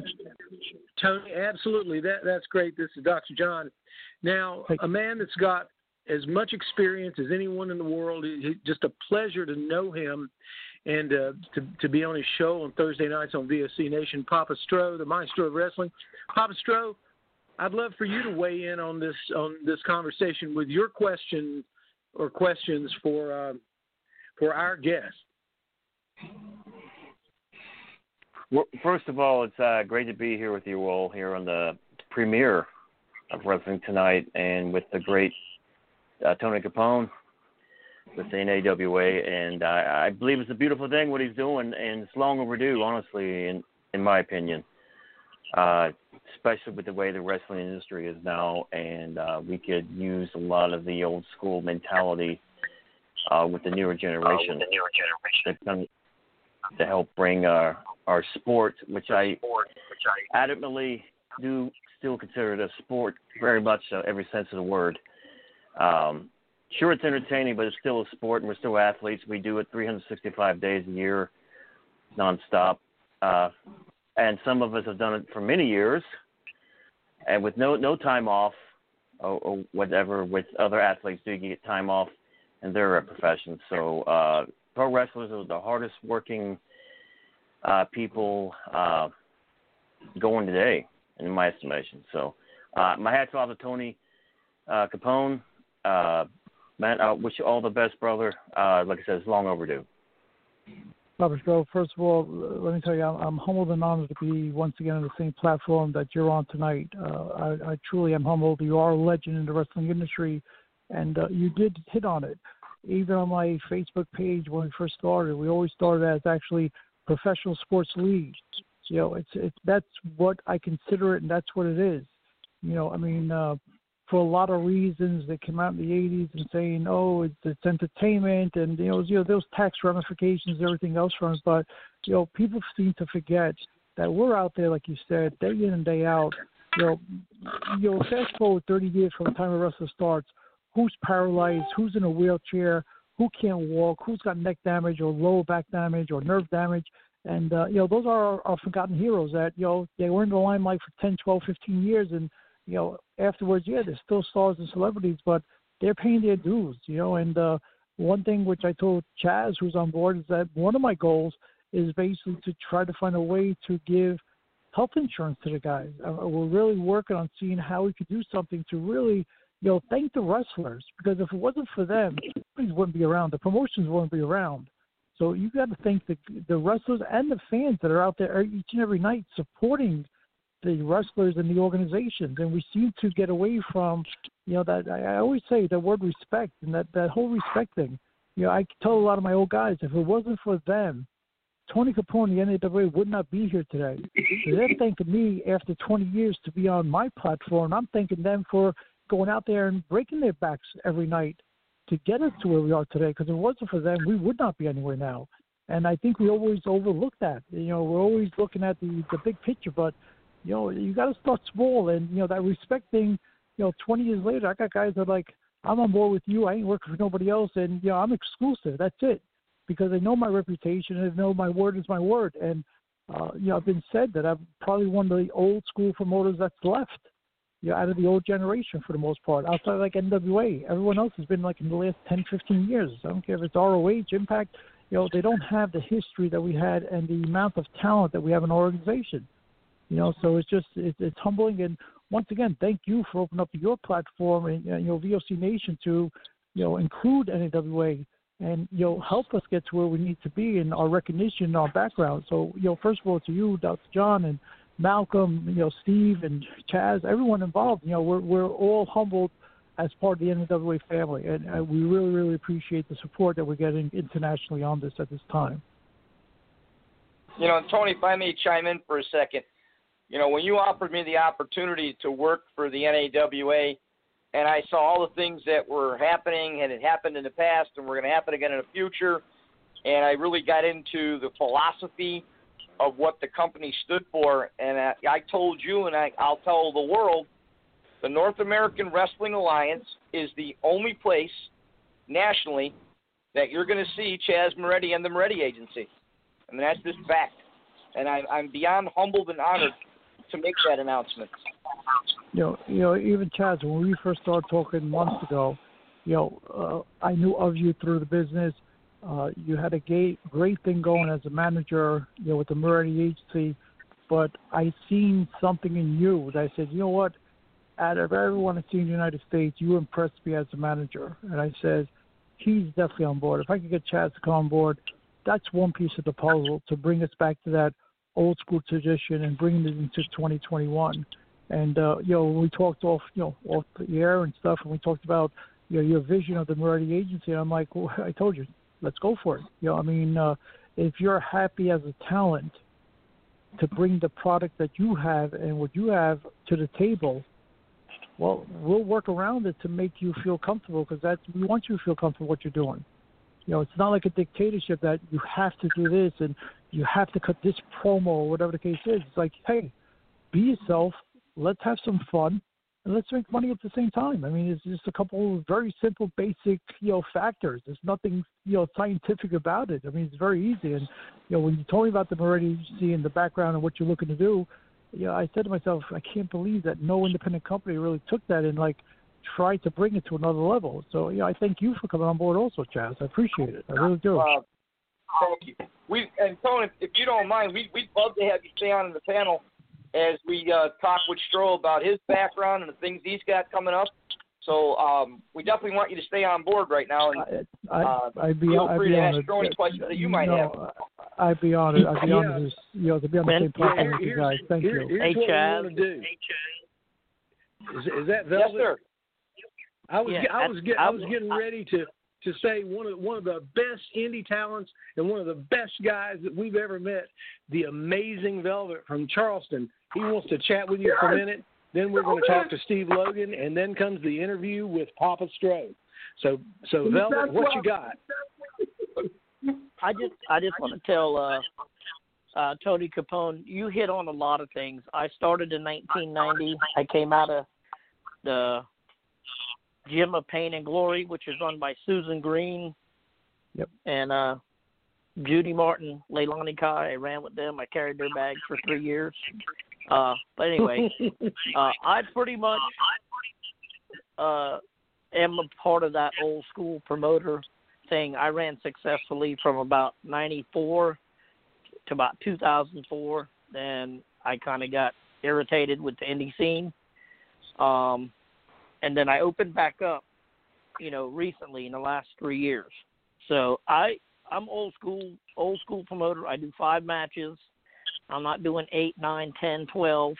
Tony, absolutely. That That's great. This is Doctor John. Now, Thank a man that's got as much experience as anyone in the world, it's just a pleasure to know him and uh, to, to be on his show on Thursday nights on V O C Nation, Papa Stro, the maestro of wrestling. Papa Stro, I'd love for you to weigh in on this on this conversation with your question or questions for uh, for our guest. Well, first of all, it's uh, great to be here with you all here on the premiere of Wrestling Tonight, and with the great uh, Tony Capone with the N A W A, and I, I believe it's a beautiful thing what he's doing, and it's long overdue, honestly, in in my opinion. Uh, especially with the way the wrestling industry is now, and uh, we could use a lot of the old school mentality uh, with the newer generation, uh, the newer generation. To help bring uh, our sport, which I adamantly do still consider it a sport, very much so, every sense of the word. Um, sure, it's entertaining, but it's still a sport, and we're still athletes. We do it three hundred sixty-five days a year, nonstop. Uh, and some of us have done it for many years, and with no no time off, or, or whatever. With other athletes, do get time off in their professions. So uh, pro wrestlers are the hardest working uh, people uh, going today, in my estimation. So uh, my hat's off to Tony uh, Capone. Uh, Matt, I wish you all the best, brother. Uh, like I said, it's long overdue. Robert Joe, first of all, let me tell you, I'm, I'm humbled and honored to be once again on the same platform that you're on tonight. Uh, I, I truly am humbled. You are a legend in the wrestling industry, and uh, you did hit on it. Even on my Facebook page when we first started, we always started as actually professional sports league. You know, it's it's that's what I consider it, and that's what it is. You know, I mean, uh, for a lot of reasons, they came out in the eighties and saying, "Oh, it's, it's entertainment," and you know, you know, those tax ramifications, everything else from it. But you know, people seem to forget that we're out there, like you said, day in and day out. You know, you know, fast forward thirty years from the time a wrestler starts. Who's paralyzed? Who's in a wheelchair? Who can't walk? Who's got neck damage or lower back damage or nerve damage? And, uh, you know, those are our, our forgotten heroes that, you know, they were in the limelight for ten, twelve, fifteen years. And, you know, afterwards, yeah, they're still stars and celebrities, but they're paying their dues, you know. And uh, one thing which I told Chaz, who's on board, is that one of my goals is basically to try to find a way to give health insurance to the guys. Uh, we're really working on seeing how we could do something to really, you know, thank the wrestlers, because if it wasn't for them, things wouldn't be around. The promotions wouldn't be around. So you got to thank the the wrestlers and the fans that are out there each and every night supporting the wrestlers and the organizations. And we seem to get away from, you know, that I, I always say the word respect and that, that whole respect thing. You know, I tell a lot of my old guys, if it wasn't for them, Tony Capone, the N A W A, would not be here today. So they're thanking me after twenty years to be on my platform. I'm thanking them for going out there and breaking their backs every night to get us to where we are today, because if it wasn't for them, we would not be anywhere now. And I think we always overlook that. You know, we're always looking at the, the big picture, but, you know, you got to start small. And, you know, that respect thing, you know, twenty years later, I got guys that are like, I'm on board with you. I ain't working for nobody else. And, you know, I'm exclusive. That's it. Because they know my reputation and they know my word is my word. And, uh, you know, I've been said that I'm probably one of the old school promoters that's left. You know, out of the old generation for the most part, outside of like N W A. Everyone else has been like in the last ten, fifteen years. I don't care if it's R O H, Impact. You know, they don't have the history that we had and the amount of talent that we have in our organization. You know, so it's just, it's, it's humbling. And once again, thank you for opening up your platform and, you know, V O C Nation to, you know, include N A W A and, you know, help us get to where we need to be in our recognition and our background. So, you know, first of all, to you, Doctor John, and Malcolm, you know, Steve and Chaz, everyone involved, you know, we're we're all humbled as part of the N A W A family, and uh, we really, really appreciate the support that we're getting internationally on this at this time. You know, Tony, if I may chime in for a second, you know, when you offered me the opportunity to work for the N A W A, and I saw all the things that were happening and had happened in the past and were going to happen again in the future, and I really got into the philosophy of what the company stood for, and I, I told you, and I, I'll tell the world, the North American Wrestling Alliance is the only place nationally that you're going to see Chaz Moretti and the Moretti Agency. I mean, that's just fact. And I, I'm beyond humbled and honored to make that announcement. You know, you know, even Chaz, when we first started talking months ago, you know, uh, I knew of you through the business. Uh, you had a great, great thing going as a manager, you know, with the Moretti Agency, but I seen something in you that I said, you know what, out of everyone I've seen in the United States, you impressed me as a manager. And I said, he's definitely on board. If I could get Chaz to come on board, that's one piece of the puzzle to bring us back to that old school tradition and bring it into twenty twenty-one. And, uh, you know, when we talked off, you know, off the air and stuff, and we talked about, you know, your vision of the Moretti Agency, and I'm like, well, I told you, let's go for it. You know, I mean, uh, if you're happy as a talent to bring the product that you have and what you have to the table, well, we'll work around it to make you feel comfortable, because that's, we want you to feel comfortable what you're doing. You know, it's not like a dictatorship that you have to do this and you have to cut this promo or whatever the case is. It's like, hey, be yourself, let's have some fun, and let's make money at the same time. I mean, it's just a couple of very simple, basic, you know, factors. There's nothing, you know, scientific about it. I mean, it's very easy. And, you know, when you told me about the Moretti Agency and the background and what you're looking to do, you know, I said to myself, I can't believe that no independent company really took that and, like, tried to bring it to another level. So, you know, I thank you for coming on board also, Chaz. I appreciate it. I really do. Uh, thank you. We, and, Tony, if you don't mind, we, we'd love to have you stay on in the panel as we uh, talk with Stroh about his background and the things he's got coming up. So um, we definitely want you to stay on board right now. And I, I, uh, I'd be, feel I'd free be to ask honored. throw any questions that you might no, have. I'd be honored. I'd be Yeah. honored to, you know, to be on the Ben, same platform here- with you here's- guys. Thank here- you. Here's Hey, what Chaz. we want to do. Is, is that Yes, Velvet? sir. I was Yeah, I was that's- get, I I was was- getting ready to to say one of one of the best indie talents and one of the best guys that we've ever met, the amazing Velvet from Charleston. He wants to chat with you for a minute. Then we're going to talk to Steve Logan, and then comes the interview with Papa Strode. So, so Velvet, what you got? I just I just want to tell uh, uh, Tony Capone, you hit on a lot of things. I started in nineteen ninety. I came out of the Gym of Pain and Glory, which is run by Susan Green. Yep. And uh, Judy Martin, Leilani Kai. I ran with them. I carried their bags for three years. Uh, but anyway, uh, I pretty much uh, am a part of that old school promoter thing. I ran successfully from about ninety-four to about two thousand four. Then I kind of got irritated with the indie scene. Um, and then I opened back up, you know, recently in the last three years. So I, I'm old school, old school promoter. I do five matches. I'm not doing eight, nine, ten, twelve.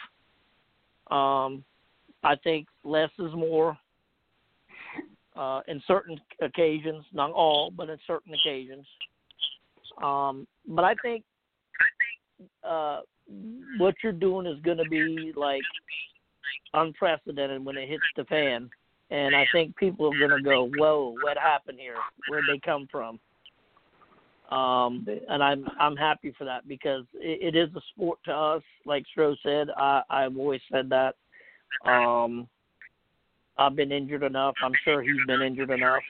Um, I think less is more uh, in certain occasions, not all, but in certain occasions. Um, but I think uh, what you're doing is going to be like unprecedented when it hits the fan. And I think people are going to go, whoa, what happened here? Where'd they come from? Um, and I'm I'm happy for that because it, it is a sport to us. Like Stro said, I, I've always said that. Um, I've been injured enough. I'm sure he's been injured enough.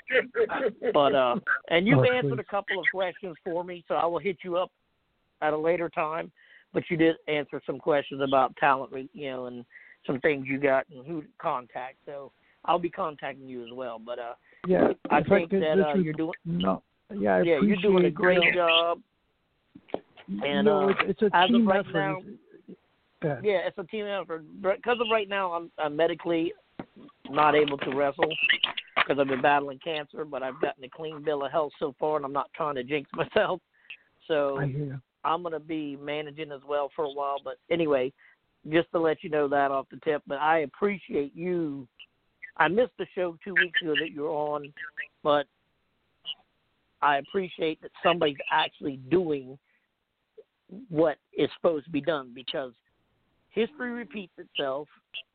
But uh, and you've Oh, answered please. a couple of questions for me, so I will hit you up at a later time. But you did answer some questions about talent, you know, and some things you got and who to contact. So I'll be contacting you as well. But uh, Yeah, I if think could that uh, literally- you're doing. No, yeah, I Yeah, you're doing a appreciate, great you know, job. And no, uh, it's, it's a as team of right effort. now, Go ahead. yeah, it's a team effort. Because of right now, I'm, I'm medically not able to wrestle because I've been battling cancer, but I've gotten a clean bill of health so far, and I'm not trying to jinx myself. So I hear you. I'm going to be managing as well for a while. But anyway, just to let you know that off the tip. But I appreciate you. I missed the show two weeks ago that you're on, but I appreciate that somebody's actually doing what is supposed to be done because history repeats itself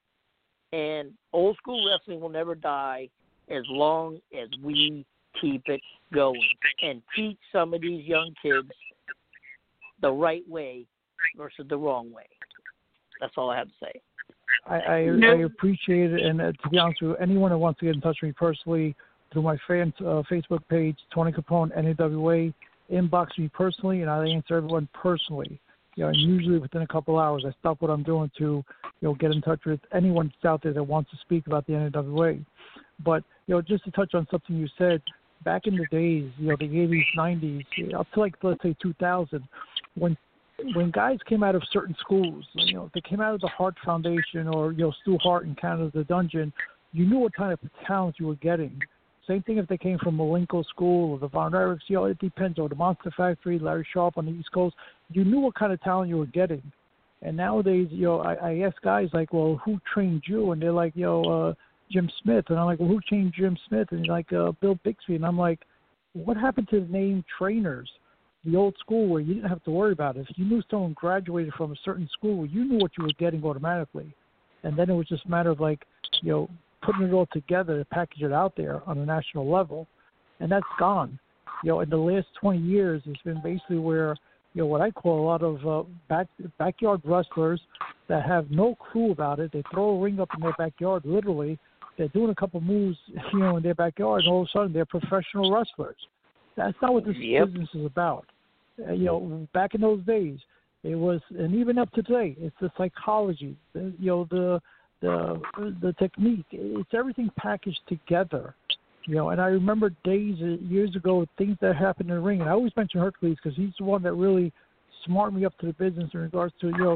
and old school wrestling will never die as long as we keep it going and teach some of these young kids the right way versus the wrong way. That's all I have to say. I, I, I appreciate it, and uh, to be honest with you, anyone that wants to get in touch with me personally through my fan uh, Facebook page, Tony Capone, N A W A, inbox me personally, and I answer everyone personally. You know, and usually within a couple hours, I stop what I'm doing to, you know, get in touch with anyone that's out there that wants to speak about the N A W A. But, you know, just to touch on something you said, back in the days, you know, the eighties, nineties, up to like, let's say two thousand, when when guys came out of certain schools, you know, if they came out of the Hart Foundation or, you know, Stu Hart in Canada, the Dungeon, you knew what kind of talent you were getting. Same thing if they came from Malenko School or the Von Erichs, you know, it depends. Or the Monster Factory, Larry Sharp on the East Coast, you knew what kind of talent you were getting. And nowadays, you know, I, I ask guys like, well, who trained you? And they're like, you know, uh, Jim Smith. And I'm like, well, who trained Jim Smith? And he's like, uh, Bill Bixby. And I'm like, what happened to the name trainers? The old school where you didn't have to worry about it. If you knew someone graduated from a certain school, you knew what you were getting automatically. And then it was just a matter of like, you know, putting it all together to package it out there on a national level. And that's gone. You know, in the last twenty years, it's been basically where, you know, what I call a lot of uh, back backyard wrestlers that have no clue about it. They throw a ring up in their backyard, literally. They're doing a couple moves, you know, in their backyard, and all of a sudden they're professional wrestlers. That's not what this Yep. business is about. Uh, you know, back in those days, it was, and even up to today, it's the psychology, the, you know, the the the technique. It's everything packaged together. You know, and I remember days, uh, years ago, things that happened in the ring, and I always mention Hercules because he's the one that really smarted me up to the business in regards to, you know,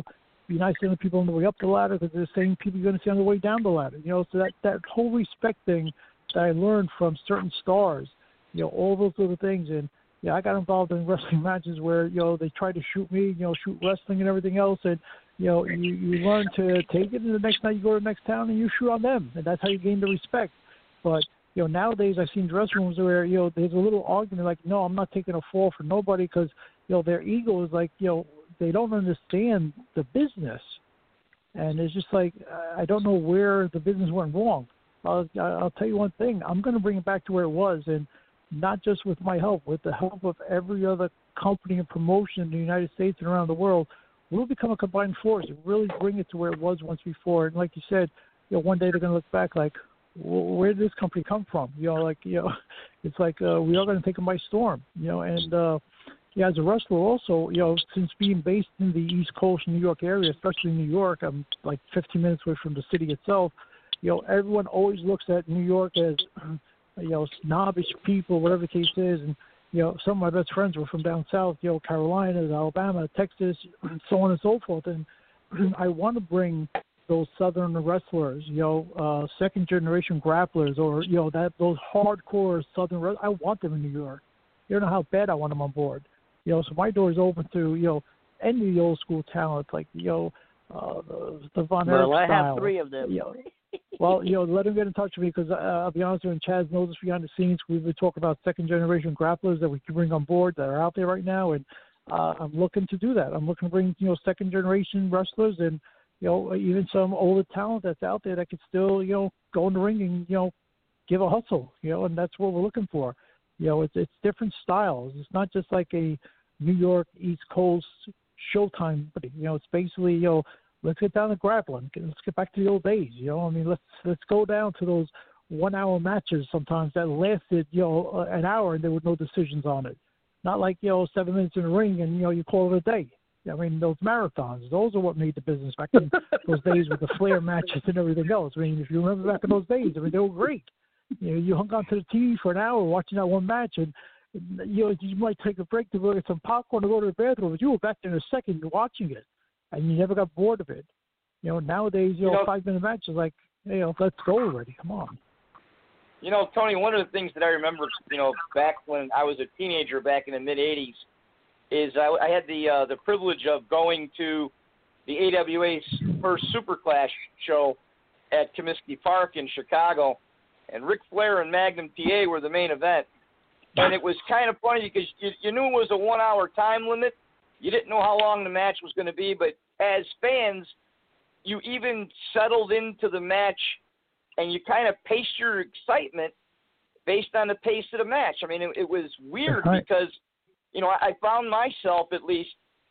be nice to the people on the way up the ladder because they're the same people you're going to see on the way down the ladder. You know, so that, that whole respect thing that I learned from certain stars, you know, all those little things. And, yeah, I got involved in wrestling matches where, you know, they tried to shoot me, you know, shoot wrestling and everything else. And, you know, you, you learn to take it, and the next night you go to the next town and you shoot on them. And that's how you gain the respect. But, you know, nowadays I've seen dressing rooms where, you know, there's a little argument like, no, I'm not taking a fall for nobody because, you know, their ego is like, you know, they don't understand the business. And it's just like, I don't know where the business went wrong. I'll, I'll tell you one thing. I'm going to bring it back to where it was, and not just with my help, with the help of every other company and promotion in the United States and around the world. We'll become a combined force and really bring it to where it was once before. And like you said, you know, one day they're going to look back like, where did this company come from? You know, like, you know, it's like uh, we are going to take them by storm, you know. And, uh, yeah, as a wrestler also, you know, since being based in the East Coast, New York area, especially New York, I'm like fifteen minutes away from the city itself, you know, everyone always looks at New York as, you know, snobbish people, whatever the case is. And, you know, some of my best friends were from down south, you know, Carolina, Alabama, Texas, so on and so forth. And I want to bring those Southern wrestlers, you know, uh, second-generation grapplers, or, you know, that those hardcore Southern wrestlers. I want them in New York. You don't know how bad I want them on board. You know, so my door is open to, you know, any of the old-school talent, like, you know, uh, the, the Von Erich Well, I style. have three of them. You know, well, you know, let him get in touch with me because uh, I'll be honest with you, and Chaz knows this behind the scenes. We've been talking about second-generation grapplers that we can bring on board that are out there right now, and uh, I'm looking to do that. I'm looking to bring, you know, second-generation wrestlers and, you know, even some older talent that's out there that could still, you know, go in the ring and, you know, give a hustle, you know, and that's what we're looking for. You know, it's it's different styles. It's not just like a New York East Coast Showtime, but, you know, it's basically, you know, let's get down to grappling. Let's get back to the old days, you know. I mean, let's let's go down to those one-hour matches sometimes that lasted, you know, an hour and there were no decisions on it. Not like, you know, seven minutes in the ring and, you know, you call it a day. I mean, those marathons, those are what made the business back in those days with the Flair matches and everything else. I mean, if you remember back in those days, I mean, they were great. You know, you hung on to the T V for an hour watching that one match, and, you know, you might take a break to go get some popcorn or go to the bathroom, but you were back there in a second watching it, and you never got bored of it. You know, nowadays, you, you know, know, five-minute matches, like, hey, you know, let's go already. Come on. You know, Tony, one of the things that I remember, you know, back when I was a teenager back in the mid-eighties, is I, I had the uh, the privilege of going to the A W A's first Super Clash show at Comiskey Park in Chicago, and Ric Flair and Magnum T A were the main event. And it was kind of funny because you, you knew it was a one-hour time limit. You didn't know how long the match was going to be, but as fans, you even settled into the match, and you kind of paced your excitement based on the pace of the match. I mean, it, it was weird right. because, you know, I found myself at least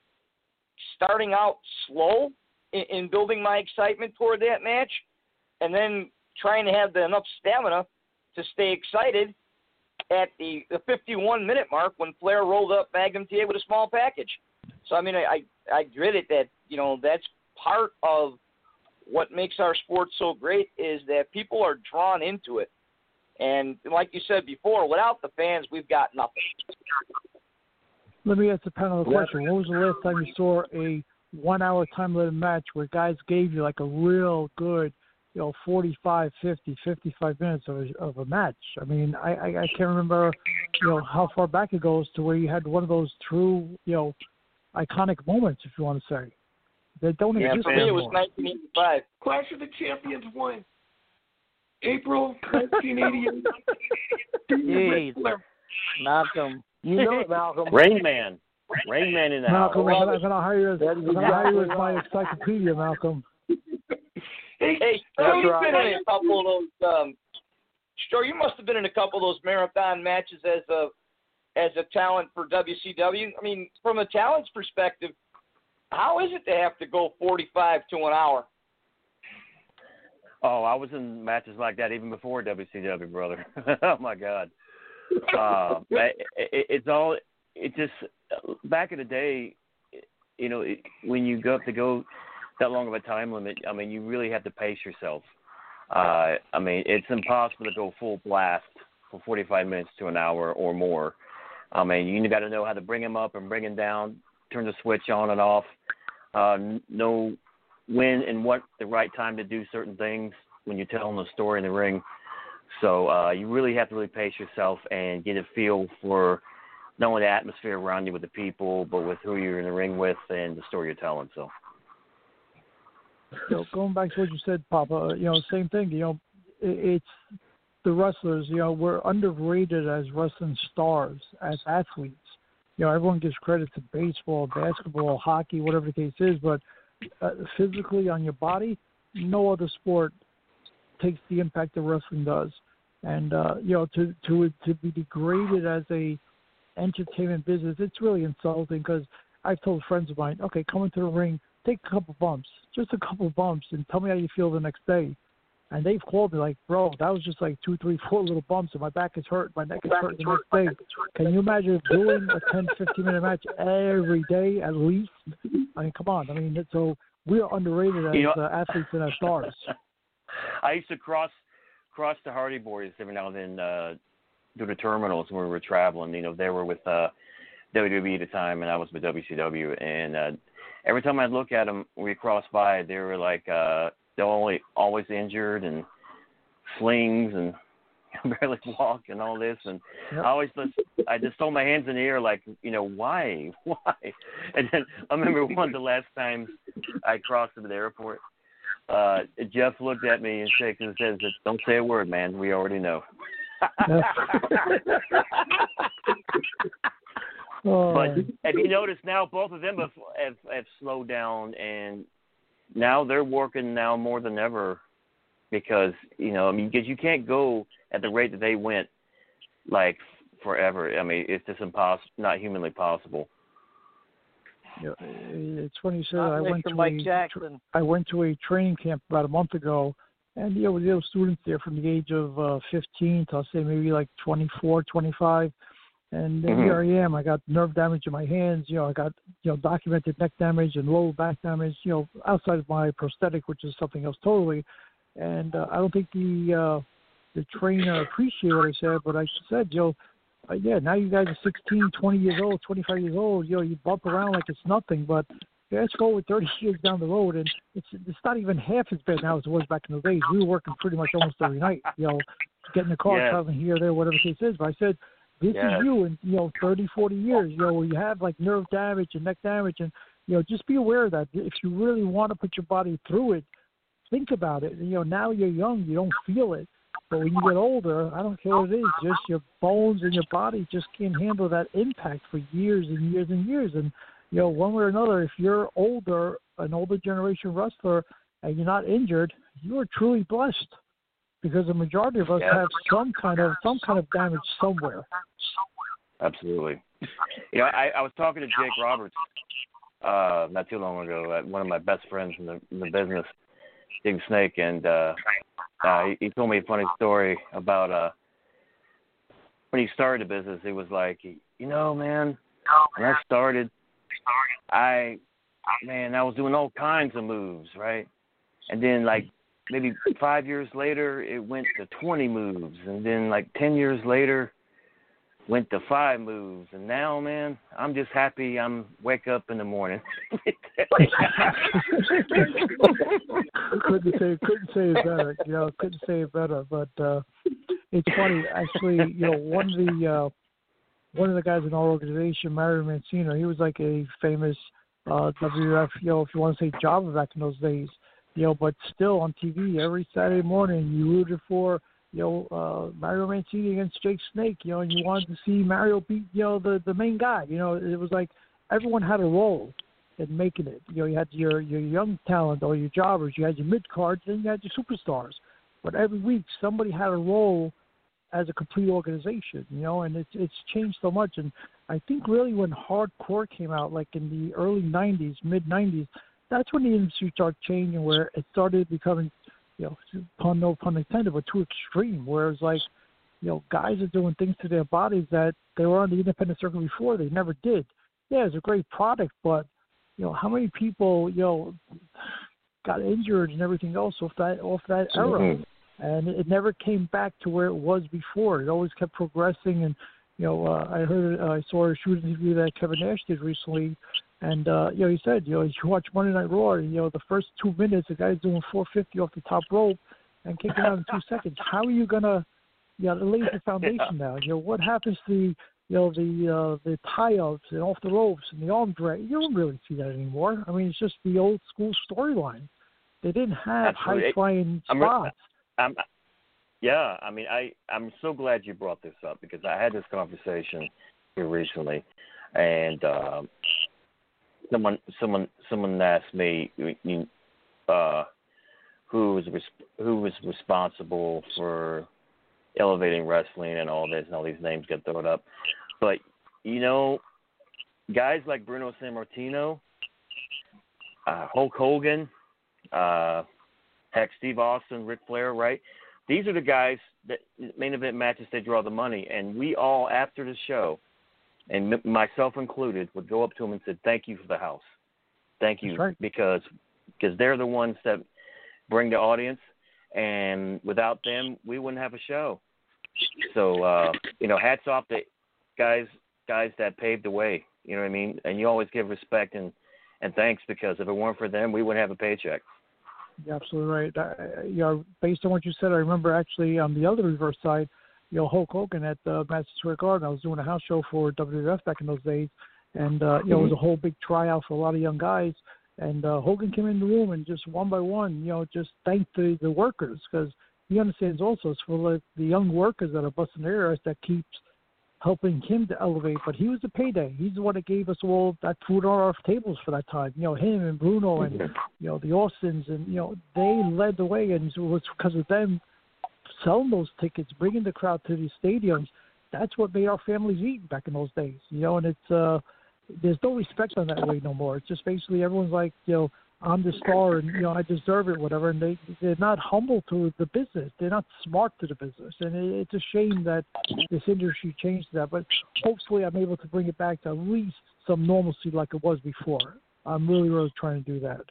starting out slow in, in building my excitement toward that match, and then trying to have the, enough stamina to stay excited at the, the fifty-one minute mark when Flair rolled up Magnum T A with a small package. So, I mean, I, I, I get it that, you know, that's part of what makes our sport so great is that people are drawn into it. And like you said before, without the fans, we've got nothing. Let me ask the panel a question. When was the last time you saw a one-hour time-limited match where guys gave you like a real good, you know, forty-five, fifty, fifty-five minutes of a, of a match? I mean, I, I, I can't remember, you know, how far back it goes to where you had one of those true, you know, iconic moments, if you want to say. They don't yeah, exist for me anymore. It was nineteen eighty-five. Clash of the Champions won. April nineteen eighty-eight. Jeez. Malcolm. You know it, Malcolm. Rain Man. Rain Man in the Malcolm, house. I'm going to hire you as, I'm gonna hire you as my encyclopedia, Malcolm. Hey, hey Joe, you've right. been in a couple of those. Um, Joe, you must have been in a couple of those marathon matches as a as a talent for W C W. I mean, from a talent's perspective, how is it to have to go forty-five to an hour? Oh, I was in matches like that even before W C W, brother. Oh my God. Uh, it, it, it's all. It just back in the day, you know, it, when you go up to go that long of a time limit, I mean, you really have to pace yourself. Uh, I mean, it's impossible to go full blast for forty-five minutes to an hour or more. I mean, you got to know how to bring them up and bring them down, turn the switch on and off. Uh, no when and what the right time to do certain things when you're telling a story in the ring. So uh, you really have to really pace yourself and get a feel for not only the atmosphere around you with the people, but with who you're in the ring with and the story you're telling. So, so going back to what you said, Papa, you know, same thing. You know, it, it's the wrestlers. You know, we're underrated as wrestling stars, as athletes. You know, everyone gives credit to baseball, basketball, hockey, whatever the case is, but uh, physically on your body, no other sport takes the impact that wrestling does. And, uh, you know, to, to, to be degraded as a entertainment business, it's really insulting because I've told friends of mine, okay, come into the ring, take a couple bumps, just a couple bumps, and tell me how you feel the next day. And they've called me like, bro, that was just like two, three, four little bumps, and my back is hurt, my neck is hurt the next day. Can you imagine doing a ten, fifteen-minute match every day at least? I mean, come on. I mean, so we're underrated as you know, uh, athletes and as stars. I used to cross cross the Hardy Boys every now and then uh, do the terminals when we were traveling. You know, they were with uh, W W E at the time, and I was with W C W. And uh, every time I'd look at them, we crossed by, they were like, uh, they're only always injured and slings and barely walk and all this. And yep. I always just, I just throw my hands in the air like, you know, why? Why? And then I remember one of the last times I crossed to the airport, uh, Jeff looked at me and said, says, don't say a word, man. We already know. Oh. But if you notice now, both of them have, have, have slowed down, and now they're working now more than ever because, you know, I mean, because you can't go at the rate that they went, like, forever. I mean, it's just impossible, not humanly possible. Yeah, it's funny you said Not I went Mister to Mike a, Jackson. I went to a training camp about a month ago, and you know, there were students there from the age of uh, fifteen to, I'll say, maybe like twenty-four, twenty-five. And then mm-hmm. here I am. I got nerve damage in my hands. You know, I got, you know, documented neck damage and lower back damage, you know, outside of my prosthetic, which is something else totally. And uh, I don't think the uh, the trainer appreciated what I said, but I said, you know, uh, yeah, now you guys are sixteen, twenty years old, twenty-five years old. You know, you bump around like it's nothing, but fast forward thirty years down the road, and it's it's not even half as bad now as it was back in the days. We were working pretty much almost every night, you know, getting the car, yeah. traveling here, there, whatever the case is. But I said, this yeah. is you in, you know, thirty, forty years, you know, where you have like nerve damage and neck damage, and, you know, just be aware of that. If you really want to put your body through it, think about it. You know, now you're young, you don't feel it. But when you get older, I don't care what it is, just your bones and your body just can't handle that impact for years and years and years. And, you know, one way or another, if you're older, an older generation wrestler, and you're not injured, you are truly blessed. Because the majority of us yeah. have some kind of some kind of damage somewhere. Absolutely. You know, I, I was talking to Jake Roberts uh, not too long ago, uh, one of my best friends in the, in the business, Big Snake, and uh, uh, he, he told me a funny story about uh, when he started the business. It was like, you know, man, when I started, I, man, I was doing all kinds of moves, right? And then, like, maybe five years later, it went to twenty moves. And then, like, ten years later, went to five moves. And now, man, I'm just happy I'm wake up in the morning. couldn't say couldn't say it better. You know, couldn't say it better. But uh, it's funny, actually. You know, one of the uh, one of the guys in our organization, Mario Mancino, he was like a famous uh, W W F, you know, if you want to say jobber back in those days. You know, but still on T V every Saturday morning, you rooted for, you know, uh, Mario Mancini against Jake Snake, you know, and you wanted to see Mario beat, you know, the, the main guy. You know, it was like everyone had a role in making it. You know, you had your, your young talent or your jobbers, you had your mid-cards, then you had your superstars. But every week, somebody had a role as a complete organization, you know, and it's it's changed so much. And I think really when hardcore came out, like in the early nineties, mid-nineties, that's when the industry started changing, where it started becoming, you know, pun no pun intended, but too extreme. Whereas, like, you know, guys are doing things to their bodies that they were on the independent circuit before they never did. Yeah, it's a great product, but, you know, how many people, you know, got injured and everything else off that off that era, mm-hmm. and it never came back to where it was before. It always kept progressing, and you know, uh, I heard, uh, I saw a shooting interview that Kevin Nash did recently. And, uh, you know, he said, you know, you watch Monday Night Raw, you know, the first two minutes, the guy's doing four fifty off the top rope and kicking out in two seconds. How are you going to, you know, lay the foundation yeah. now? You know, what happens to the, you know, the uh, the tie-ups and off the ropes and the arm drag? You don't really see that anymore. I mean, it's just the old school storyline. They didn't have Absolutely. high-flying I'm, spots. I'm, yeah, I mean, I, I'm so glad you brought this up because I had this conversation here recently, and um, someone someone someone asked me uh, who was who was responsible for elevating wrestling and all this, and all these names get thrown up. But you know, guys like Bruno Sammartino, uh, Hulk Hogan, uh, heck, Steve Austin, Ric Flair, right? These are the guys that main event matches, they draw the money, and we all after the show, and m- myself included, would go up to them and say, "Thank you for the house, thank you," That's right. because because they're the ones that bring the audience, and without them, we wouldn't have a show. So uh, you know, hats off to guys guys that paved the way. You know what I mean? And you always give respect and, and thanks because if it weren't for them, we wouldn't have a paycheck. You're absolutely right. I, you know, based on what you said, I remember actually on the other reverse side, you know, Hulk Hogan at uh, Madison Square Garden. I was doing a house show for W W F back in those days, and uh, you know, it was a whole big tryout for a lot of young guys. And uh, Hogan came in the room and just one by one, you know, just thanked the, the workers because he understands also it's for like the young workers that are busting their ass that keeps helping him to elevate. But he was the payday. He's the one that gave us all that food on our tables for that time. You know, him and Bruno and, you know, the Austins. And, you know, they led the way. And it was because of them selling those tickets, bringing the crowd to these stadiums. That's what made our families eat back in those days. You know, and it's uh, there's no respect on that way no more. It's just basically everyone's like, you know, I'm the star and, you know, I deserve it, whatever. And they, they're not humble to the business. They're not smart to the business. And it, it's a shame that this industry changed that. But hopefully I'm able to bring it back to at least some normalcy like it was before. I'm really, really trying to do that.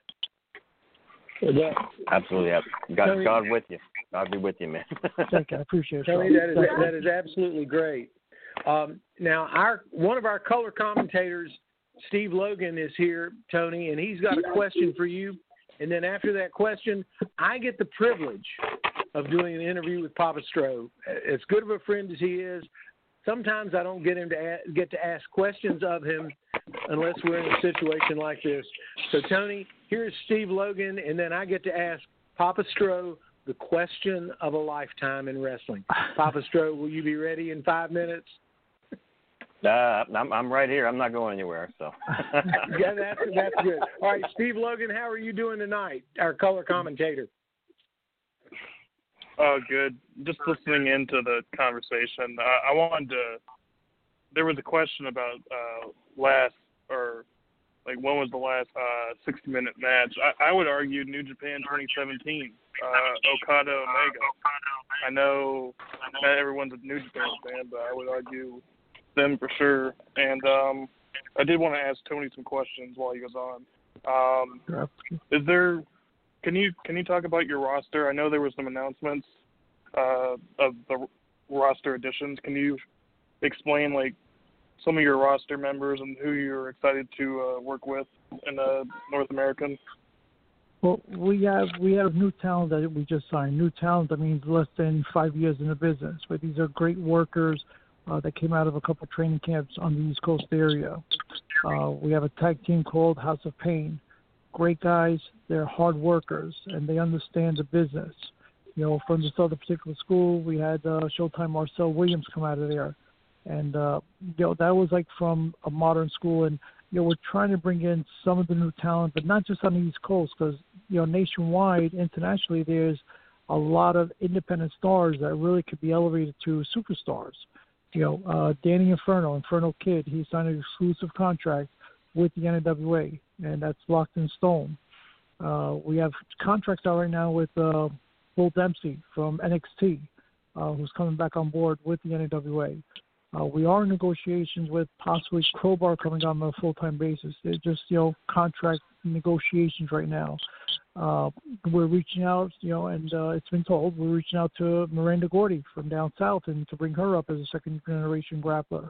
Yeah. Absolutely. God, God with you. God be with you, man. Thank you. I appreciate it. Tony, that is, that is absolutely great. Um, now, our one of our color commentators, Steve Logan, is here, Tony, and he's got a question for you. And then after that question, I get the privilege of doing an interview with Papa Stroh. As good of a friend as he is, sometimes I don't get him to a- get to ask questions of him unless we're in a situation like this. So, Tony, here's Steve Logan, and then I get to ask Papa Stroh the question of a lifetime in wrestling. Papa Stroh, will you be ready in five minutes? Uh, I'm, I'm right here. I'm not going anywhere. So. Yeah, that's that's good. All right, Steve Logan, how are you doing tonight? Our color commentator. Oh, good. Just listening into the conversation. Uh, I wanted to. There was a question about uh, last or like when was the last uh, sixty minute match? I, I would argue New Japan twenty seventeen. Uh, Okada Omega. I know not everyone's a New Japan fan, but I would argue them for sure. And um, I did want to ask Tony some questions while he was on. Um, is there? Can you can you talk about your roster? I know there were some announcements uh, of the roster additions. Can you explain like some of your roster members and who you're excited to uh, work with in uh, North American? Well, we have we have new talent that we just signed. New talent, that means less than five years in the business. But these are great workers uh, that came out of a couple of training camps on the East Coast area. Uh, we have a tag team called House of Pain. Great guys. They're hard workers, and they understand the business. You know, from this other particular school, we had uh, Showtime Marcel Williams come out of there. And, uh, you know, that was like from a modern school. And, you know, we're trying to bring in some of the new talent, but not just on the East Coast, because, you know, nationwide, internationally, there's a lot of independent stars that really could be elevated to superstars. You know, uh, Danny Inferno, Inferno Kid, he signed an exclusive contract with the N A W A, and that's locked in stone. Uh, we have contracts out right now with uh, Bull Dempsey from N X T, uh, who's coming back on board with the N A W A. Uh, we are in negotiations with possibly Crowbar coming on a full-time basis. They're just, you know, contract negotiations right now. Uh, we're reaching out, you know, and uh, it's been told, we're reaching out to Miranda Gordy from down south and to bring her up as a second-generation grappler.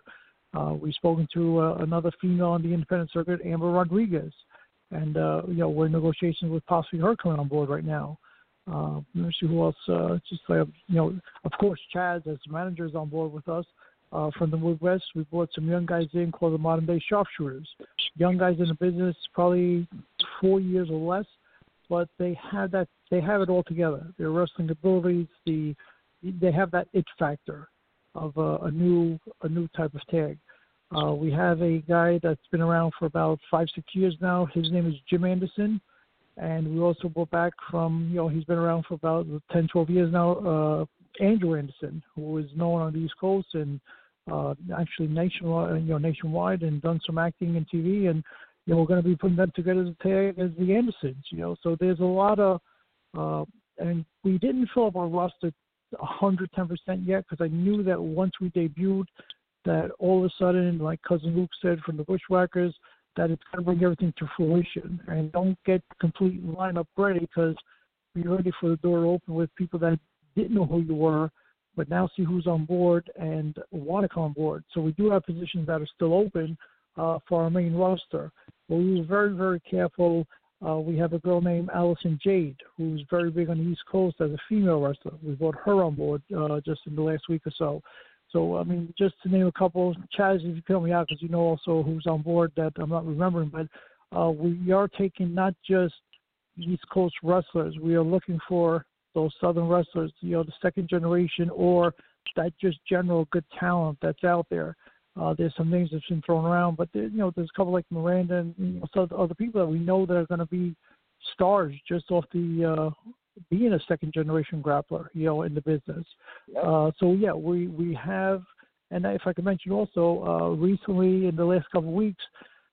Uh, we've spoken to uh, another female on the independent circuit, Amber Rodriguez, and uh, you know we're in negotiations with possibly her coming on board right now. Uh, let's see who else. Uh, just like you know, of course, Chaz as the manager is on board with us. Uh, from the Midwest, we brought some young guys in called the modern day sharpshooters. Young guys in the business, probably four years or less, but they have that. They have it all together. Their wrestling abilities, the they have that it factor of uh, a new a new type of tag. Uh, we have a guy that's been around for about five six years now. His name is Jim Anderson, and we also brought back from you know he's been around for about ten twelve years now. Uh, Andrew Anderson, who is known on the East Coast and uh, actually nationwide, you know, nationwide, and done some acting and T V. And you know, we're going to be putting them together as a tag as the Andersons. You know, so there's a lot of, uh, and we didn't fill up our roster one hundred ten percent yet because I knew that once we debuted, that all of a sudden, like Cousin Luke said from the Bushwhackers, that it's going to bring everything to fruition and don't get the complete lineup ready because we're ready for the door to open with people that didn't know who you were, but now see who's on board and want to come on board. So we do have positions that are still open uh, for our main roster. But we were very, very careful. Uh, we have a girl named Allison Jade, who's very big on the East Coast as a female wrestler. We brought her on board uh, just in the last week or so. So, I mean, just to name a couple, Chaz, if you help me out, because you know also who's on board that I'm not remembering, but uh, we are taking not just East Coast wrestlers. We are looking for those Southern wrestlers, you know, the second generation or that just general good talent that's out there. Uh, there's some names that's been thrown around, but there, you know, there's a couple like Miranda and you know, some other people that we know that are going to be stars just off the uh, being a second generation grappler, you know, in the business. Yep. Uh, so yeah, we we have, and if I could mention also, uh, recently in the last couple of weeks,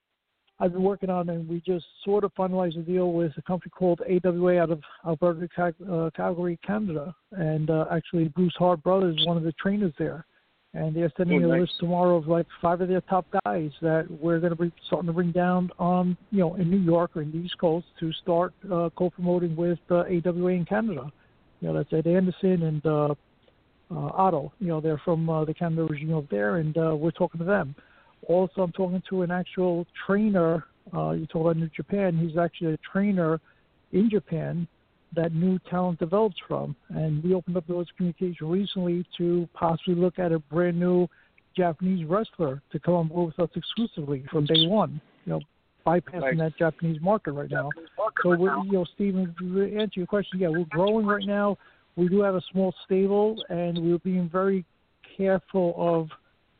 I've been working on, and we just sort of finalized a deal with a company called A W A out of Alberta, uh, Calgary, Canada. And uh, actually, Bruce Hart Brothers is one of the trainers there. And they're sending oh, me a nice. list tomorrow of like five of their top guys that we're going to be starting to bring down on, you know, in New York or in the East Coast to start uh, co-promoting with uh, A W A in Canada. You know, that's Ed Anderson and uh, uh, Otto. You know, they're from uh, the Canada regime over there, and uh, we're talking to them. Also, I'm talking to an actual trainer. Uh, you talk about New Japan. He's actually a trainer in Japan that new talent develops from. And we opened up those communication recently to possibly look at a brand new Japanese wrestler to come on board with us exclusively from day one, you know, bypassing nice. that Japanese market right now. So, we're, you know, Stephen, to answer your question, yeah, we're growing right now. We do have a small stable, and we're being very careful of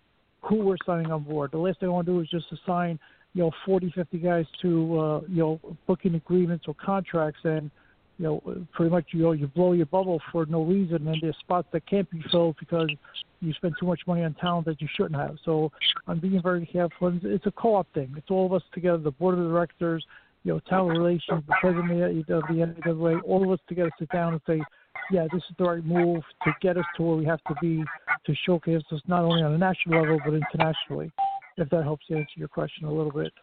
who we're signing on board. The last thing I want to do is just assign, you know, forty, fifty guys to, uh, you know, booking agreements or contracts, and, you know, pretty much, you know, you blow your bubble for no reason, and there's spots that can't be filled because you spend too much money on talent that you shouldn't have. So I'm being very careful. It's a co-op thing. It's all of us together, the board of directors, you know, talent relations, the president of the N A W A, all of us together sit down and say, yeah, this is the right move to get us to where we have to be to showcase us not only on a national level but internationally, if that helps answer your question a little bit.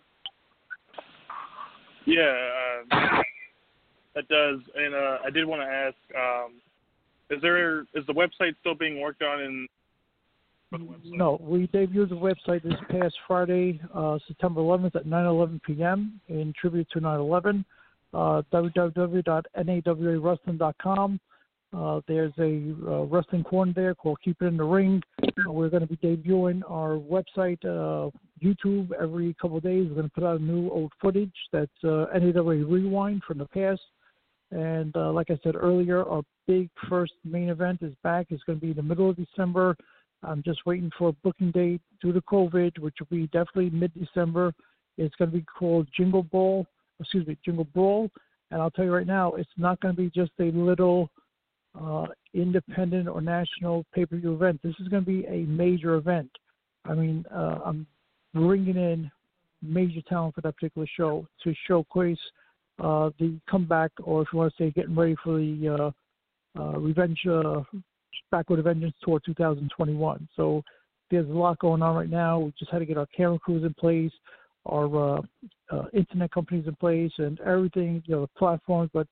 Yeah, uh, that does. And uh, I did want to ask, um, is there is the website still being worked on? In for the website? No, we debuted the website this past Friday, uh, September eleventh at nine eleven p.m. in tribute to nine eleven, uh, w w w dot n a w a wrestling dot com. Uh, there's a uh, wrestling corner there called Keep It in the Ring. Uh, we're going to be debuting our website, uh, YouTube, every couple of days. We're going to put out new old footage that's uh, N A W A Rewind from the past. And uh, like I said earlier, our big first main event is back. It's going to be in the middle of December. I'm just waiting for a booking date due to COVID, which will be definitely mid-December. It's going to be called Jingle Ball, excuse me, Jingle Brawl. And I'll tell you right now, it's not going to be just a little Uh, independent or national pay-per-view event. This is going to be a major event. I mean, uh, I'm bringing in major talent for that particular show to showcase uh, the comeback, or if you want to say, getting ready for the uh, uh, Revenge, uh, Backward Vengeance Tour two thousand twenty-one. So there's a lot going on right now. We just had to get our camera crews in place, our uh, uh, internet companies in place, and everything, you know, the platforms. But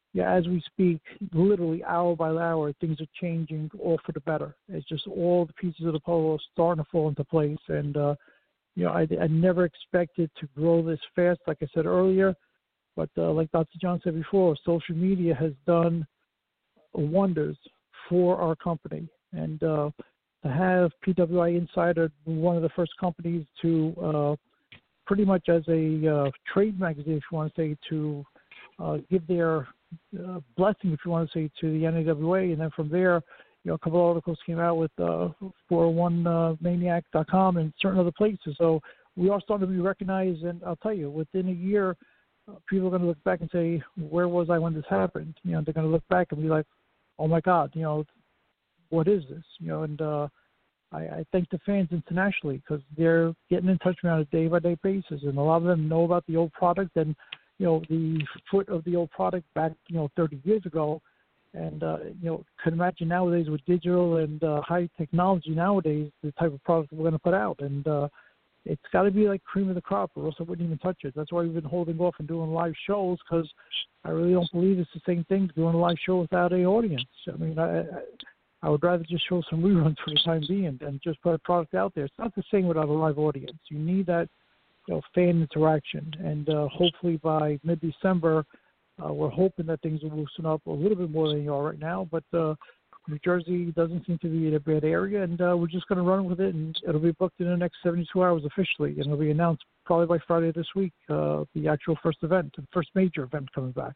yeah, as we speak, literally hour by hour, things are changing all for the better. It's just all the pieces of the puzzle are starting to fall into place. And, uh, you know, I, I never expected to grow this fast, like I said earlier. But uh, like Doctor John said before, social media has done wonders for our company. And uh, to have P W I Insider, one of the first companies to uh, pretty much as a uh, trade magazine, if you want to say, to uh, give their uh, blessing, if you want to say, to the N A W A. And then from there, you know, a couple of articles came out with uh, four oh one maniac dot com and certain other places. So we are starting to be recognized. And I'll tell you, within a year, uh, people are going to look back and say, where was I when this happened? You know, they're going to look back and be like, oh, my God, you know, what is this? You know, and uh, I, I thank the fans internationally because they're getting in touch with me on a day-by-day basis. And a lot of them know about the old product and, you know, the foot of the old product back, you know, thirty years ago. And, uh, you know, can imagine nowadays with digital and uh, high technology nowadays, the type of product we're going to put out. And uh, it's got to be like cream of the crop or else I wouldn't even touch it. That's why we've been holding off and doing live shows because I really don't believe it's the same thing doing a live show without an audience. I mean, I, I, I would rather just show some reruns for the time being and just put a product out there. It's not the same without a live audience. You need that, you know, fan interaction. And uh, hopefully by mid-December, Uh, we're hoping that things will loosen up a little bit more than they are right now, but uh, New Jersey doesn't seem to be in a bad area, and uh, we're just going to run with it, and it'll be booked in the next seventy-two hours officially, and it'll be announced probably by Friday this week, uh, the actual first event, the first major event coming back.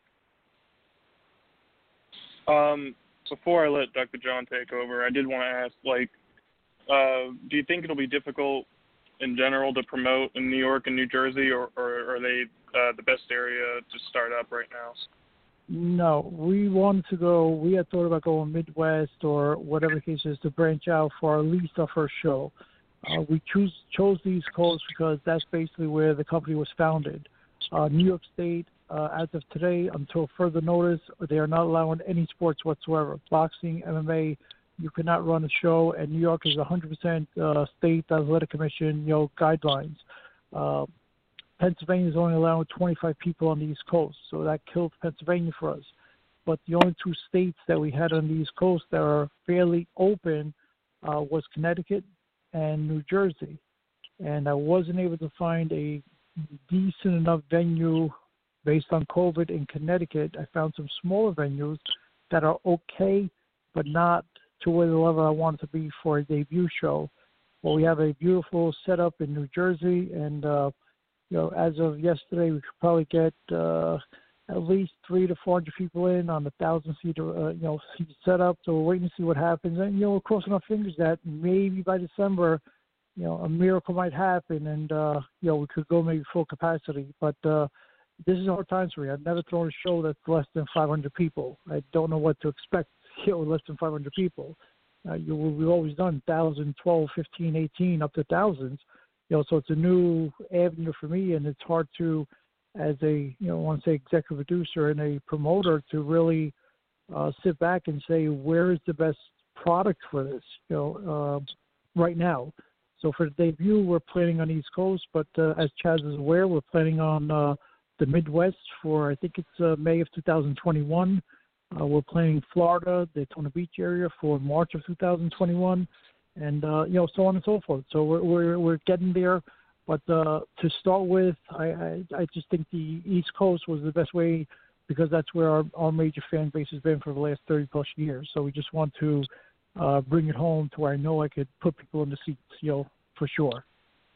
Um, before I let Doctor John take over, I did want to ask, like, uh, do you think it'll be difficult in general to promote in New York and New Jersey, or, or are they uh, the best area to start up right now? No, we wanted to go, we had thought about going Midwest or whatever the case is to branch out for at least our first show. Uh, we choose, chose the East Coast because that's basically where the company was founded. Uh, New York State, uh, as of today, until further notice, they are not allowing any sports whatsoever. Boxing, M M A, you cannot run a show, and New York is one hundred percent uh, state athletic commission, you know, guidelines. Uh, Pennsylvania is only allowing twenty-five people on the East Coast, so that killed Pennsylvania for us. But the only two states that we had on the East Coast that are fairly open uh, was Connecticut and New Jersey. And I wasn't able to find a decent enough venue based on COVID in Connecticut. I found some smaller venues that are okay, but not to where the level I wanted to be for a debut show. Well, we have a beautiful setup in New Jersey, and uh, you know, as of yesterday, we could probably get uh, at least three to four hundred people in on a thousand seat, uh, you know, seat setup. So we're waiting to see what happens, and you know, we're crossing our fingers that maybe by December, you know, a miracle might happen, and uh, you know, we could go maybe full capacity. But uh, this is hard times for me. I've never thrown a show that's less than five hundred people. I don't know what to expect. You know, less than five hundred people. Uh, you, we've always done one thousand, twelve, fifteen, eighteen, up to thousands. You know, so it's a new avenue for me, and it's hard to, as a, you know, I want to say executive producer and a promoter, to really uh, sit back and say, where is the best product for this, you know, uh, right now. So for the debut, we're planning on East Coast, but uh, as Chaz is aware, we're planning on uh, the Midwest for, I think it's uh, May of two thousand twenty-one. Uh, we're planning Florida, Daytona Beach area for March of two thousand twenty-one, and uh, you know, so on and so forth. So we're we're, we're getting there, but uh, to start with, I, I I just think the East Coast was the best way because that's where our, our major fan base has been for the last thirty plus years. So we just want to uh, bring it home to where I know I could put people in the seats, you know, for sure.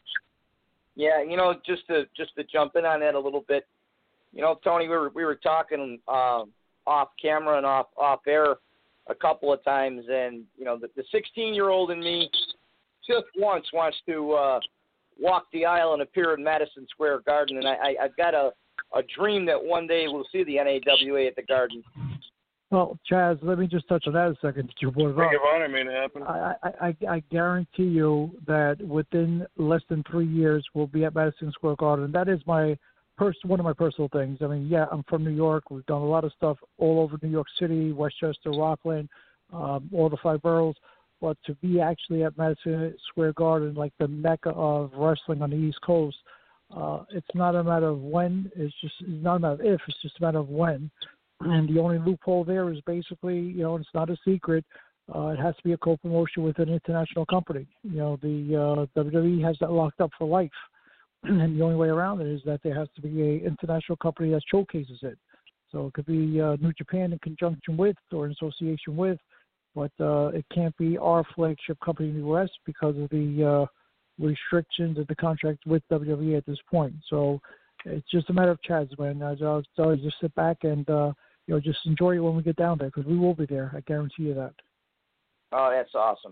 Yeah, you know, just to just to jump in on that a little bit, you know, Tony, we were we were talking. Um, off camera and off off air a couple of times, and you know the sixteen year old in me just once wants to uh, walk the aisle and appear in Madison Square Garden, and I, I, I've got a, a dream that one day we'll see the N A W A at the Garden. Well, Chaz, let me just touch on that a second. You brought it up. Ring of Honor made it happen. I, I, I, I guarantee you that within less than three years we'll be at Madison Square Garden. That is my Pers- one of my personal things. I mean, yeah, I'm from New York. We've done a lot of stuff all over New York City, Westchester, Rockland, um, all the five boroughs. But to be actually at Madison Square Garden, like the mecca of wrestling on the East Coast, uh, it's not a matter of when. It's just it's not a matter of if. It's just a matter of when. And the only loophole there is basically, you know, it's not a secret. Uh, it has to be a co-promotion with an international company. You know, the uh, W W E has that locked up for life. And the only way around it is that there has to be an international company that showcases it. So it could be uh, New Japan in conjunction with or in association with, but uh, it can't be our flagship company in the U S because of the uh, restrictions of the contract with W W E at this point. So it's just a matter of chance, man. I just, I just sit back and, uh, you know, just enjoy it when we get down there because we will be there. I guarantee you that. Oh, that's awesome.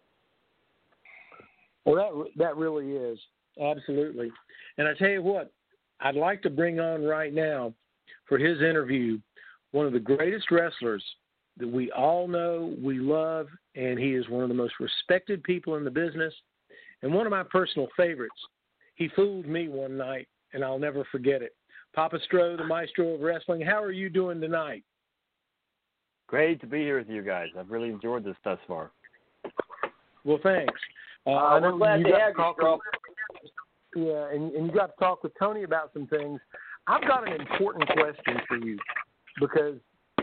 Well, that that really is. Absolutely. And I tell you what, I'd like to bring on right now for his interview one of the greatest wrestlers that we all know, we love, and he is one of the most respected people in the business and one of my personal favorites. He fooled me one night, and I'll never forget it. Papa Stro, the maestro of wrestling, how are you doing tonight? Great to be here with you guys. I've really enjoyed this thus far. Well, thanks. Uh, Uh, I know we're glad you to got have to talk you, Stro. with, yeah, and, and you got to talk with Tony about some things. I've got an important question for you because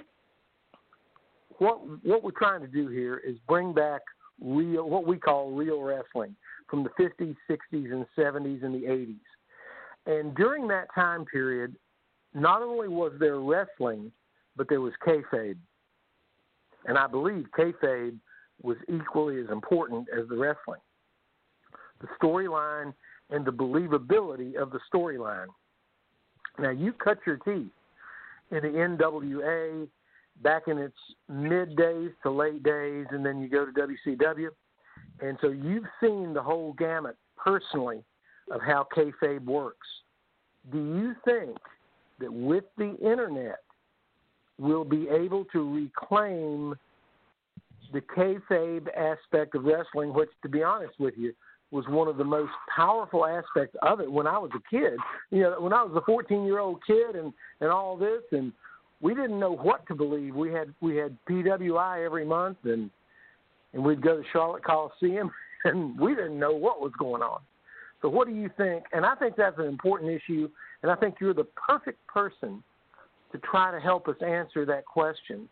what what we're trying to do here is bring back real, what we call real wrestling from the fifties, sixties, and seventies and the eighties. And during that time period, not only was there wrestling, but there was kayfabe. And I believe kayfabe was equally as important as the wrestling. The storyline and the believability of the storyline. Now, you cut your teeth in the N W A back in its mid days to late days, and then you go to W C W. And so you've seen the whole gamut personally of how kayfabe works. Do you think that with the internet, we'll be able to reclaim the kayfabe aspect of wrestling, which, to be honest with you, was one of the most powerful aspects of it when I was a kid. You know, when I was a fourteen-year-old kid and, and all this, and we didn't know what to believe. We had we had P W I every month, and and we'd go to Charlotte Coliseum, and we didn't know what was going on. So what do you think? And I think that's an important issue, and I think you're the perfect person to try to help us answer that question.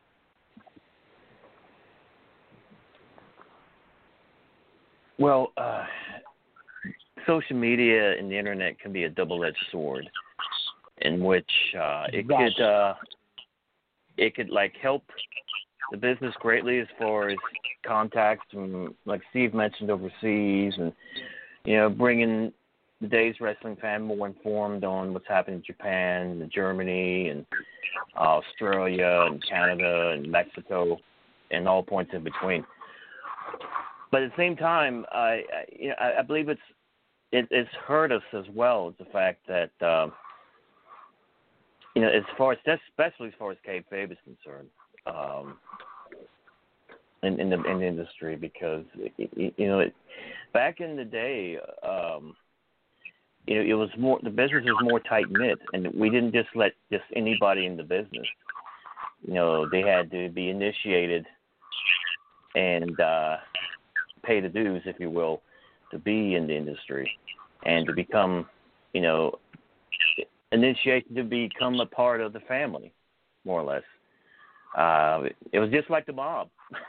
Well, uh, social media and the internet can be a double-edged sword, in which uh, it could uh, it could like help the business greatly as far as contacts from, like Steve mentioned, overseas, and you know, bringing the day's wrestling fan more informed on what's happening in Japan and Germany and uh, Australia and Canada and Mexico and all points in between. But at the same time, I, I, you know, I, I believe it's it, it's hurt us as well. The fact that um, you know, as far as especially as far as kayfabe is concerned, um, in in the in the industry, because you know, it, back in the day, um, you know, it was more the business was more tight knit, and we didn't just let just anybody in the business. You know, they had to be initiated and uh, pay the dues, if you will, to be in the industry and to become, you know, initiated to become a part of the family, more or less. Uh, it was just like the mob.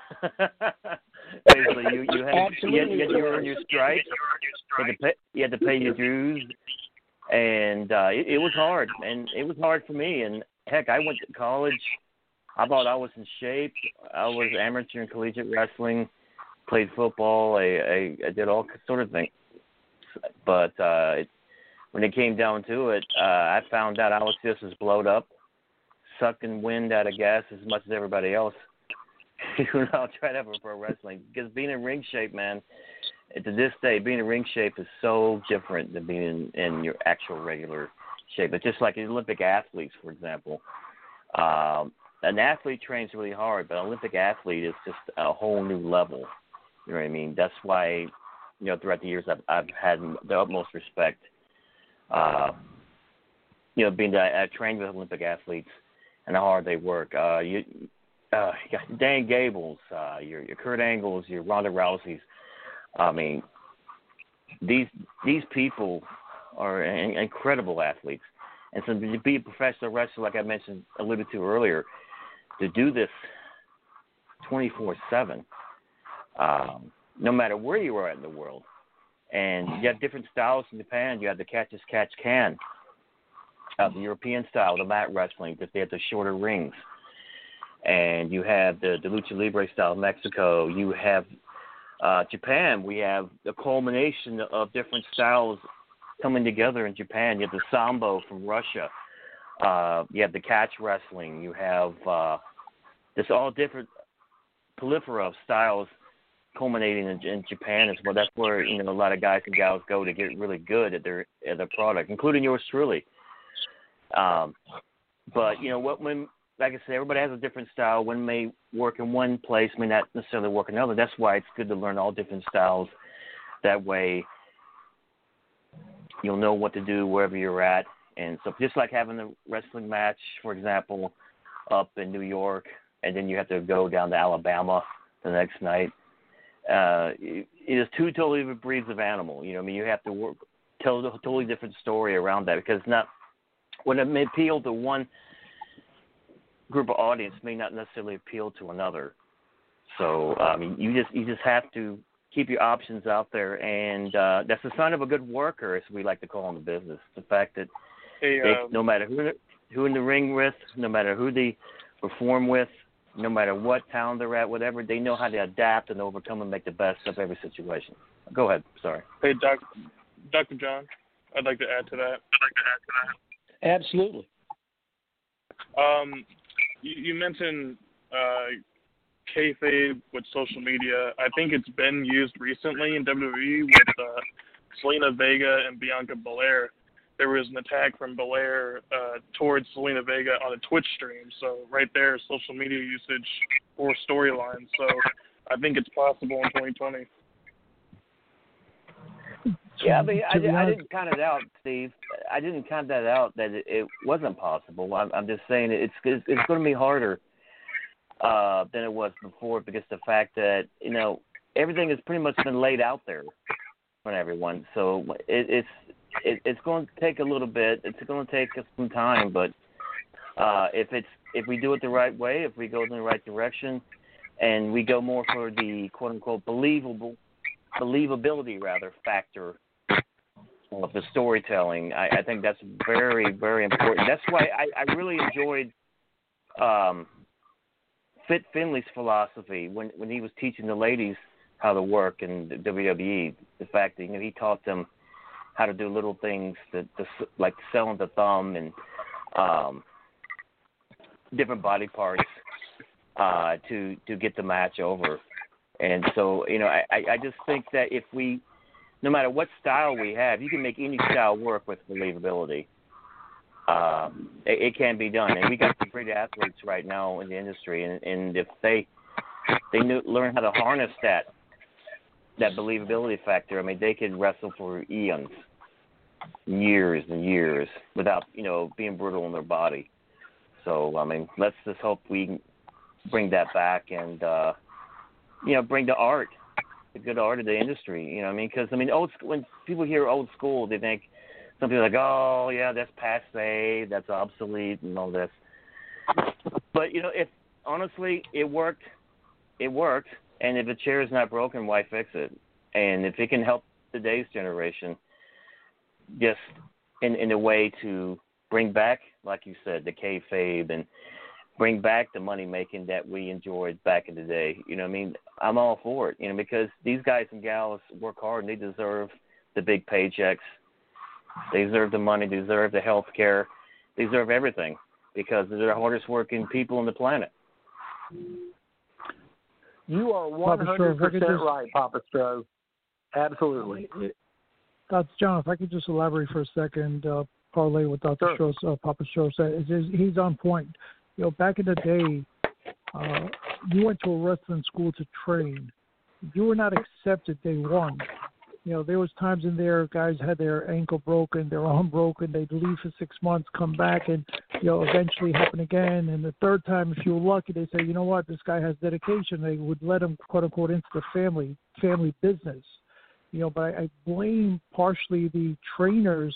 Basically, you you had, you had, you had to earn your stripes, you had to pay, you had to pay your dues, and uh, it, it was hard, and it was hard for me. And heck, I went to college. I thought I was in shape. I was amateur and collegiate wrestling, played football. I, I, I did all sort of things. But uh, it, when it came down to it, uh, I found out I was just as blowed up, sucking wind out of gas as much as everybody else. You know, trying to have a pro wrestling. Because being in ring shape, man, to this day, being in ring shape is so different than being in, in your actual regular shape. It's just like Olympic athletes, for example. Um, an athlete trains really hard, but an Olympic athlete is just a whole new level. You know what I mean? That's why, you know, throughout the years, I've, I've had the utmost respect. Uh, you know, being that I trained with Olympic athletes and how hard they work. Uh, you, uh, you got Dan Gables, uh, your, your Kurt Angles, your Ronda Rouseys. I mean, these these people are in, incredible athletes, And so to be a professional wrestler, like I mentioned, alluded to earlier, to do this twenty-four seven, um, no matter where you are in the world. And you have different styles in Japan. You have the catch as catch can, uh, the European style, the mat wrestling, because they have the shorter rings. And you have the, the Lucha Libre style of Mexico. You have uh, Japan. We have the culmination of different styles coming together in Japan. You have the Sambo from Russia. Uh, you have the catch wrestling. You have uh, this all different plethora of styles culminating in, in Japan as well. That's where, you know, a lot of guys and gals go to get really good at their at their product, including yours truly. Um, but you know what? When, like I said, everybody has a different style. One may work in one place, may not necessarily work in another. That's why it's good to learn all different styles. That way, you'll know what to do wherever you're at. And so, just like having a wrestling match, for example, up in New York, and then you have to go down to Alabama the next night. Uh, it is two totally different breeds of animal. You know, I mean, you have to work, tell a totally different story around that, because it's not when it may appeal to one group of audience may not necessarily appeal to another. So, I mean, you just you just have to keep your options out there, and uh, that's a sign of a good worker, as we like to call in the business. The fact that Hey, they, um, no matter who who in the ring with, no matter who they perform with, no matter what town they're at, whatever, they know how to adapt and overcome and make the best of every situation. Go ahead. Sorry. Hey, Doc, Doctor John, I'd like to add to that. I'd like to add to that. Absolutely. Um, you, you mentioned uh, kayfabe with social media. I think it's been used recently in W W E with uh, Selena Vega and Bianca Belair. There was an attack from Belair uh, towards Selena Vega on a Twitch stream. So right there, social media usage for storylines. So I think it's possible in twenty twenty. Yeah, I mean, I, I didn't count it out, Steve. I didn't count that out that it, it wasn't possible. I'm, I'm just saying it's it's, it's going to be harder uh, than it was before, because the fact that, you know, everything has pretty much been laid out there for everyone. So it, it's it, it's going to take a little bit. It's going to take us some time, but uh, if it's if we do it the right way, if we go in the right direction, and we go more for the quote unquote believable believability rather factor of the storytelling, I, I think that's very, very important. That's why I, I really enjoyed um, Fit Finley's philosophy when, when he was teaching the ladies how to work in the W W E. The fact that, you know, he taught them how to do little things that, to, like selling the thumb and um, different body parts uh, to to get the match over. And so, you know, I, I just think that if we, no matter what style we have, you can make any style work with believability. Um, it, it can be done, and we got some great athletes right now in the industry, and, and if they they knew, learn how to harness that that believability factor, I mean, they could wrestle for eons, years and years, without, you know, being brutal in their body. So, I mean, let's just hope we can bring that back and. Uh, you know, bring the art, the good art of the industry, you know what I mean? Because, I mean, old when people hear old school, they think, some people are like, oh, yeah, that's passe, that's obsolete and all this. But, you know, if, honestly, it worked, it worked, and if a chair is not broken, why fix it? And if it can help today's generation, just in, in a way to bring back, like you said, the kayfabe and bring back the money making that we enjoyed back in the day. You know what I mean? I'm all for it, you know, because these guys and gals work hard and they deserve the big paychecks. They deserve the money, they deserve the health care, they deserve everything because they're the hardest working people on the planet. You are one hundred percent just, right, Papa Stro. Absolutely. Doctor John, if I could just elaborate for a second, uh, parlay with Doctor Sure. Stro, uh, Papa Stro said, is, is, he's on point. You know, back in the day, uh, you went to a wrestling school to train. You were not accepted day one. You know, there was times in there guys had their ankle broken, their arm broken. They'd leave for six months, come back, and, you know, eventually happen again. And the third time, if you were lucky, they say, you know what, this guy has dedication. They would let him, quote unquote, into the family family business. You know, but I, I blame partially the trainers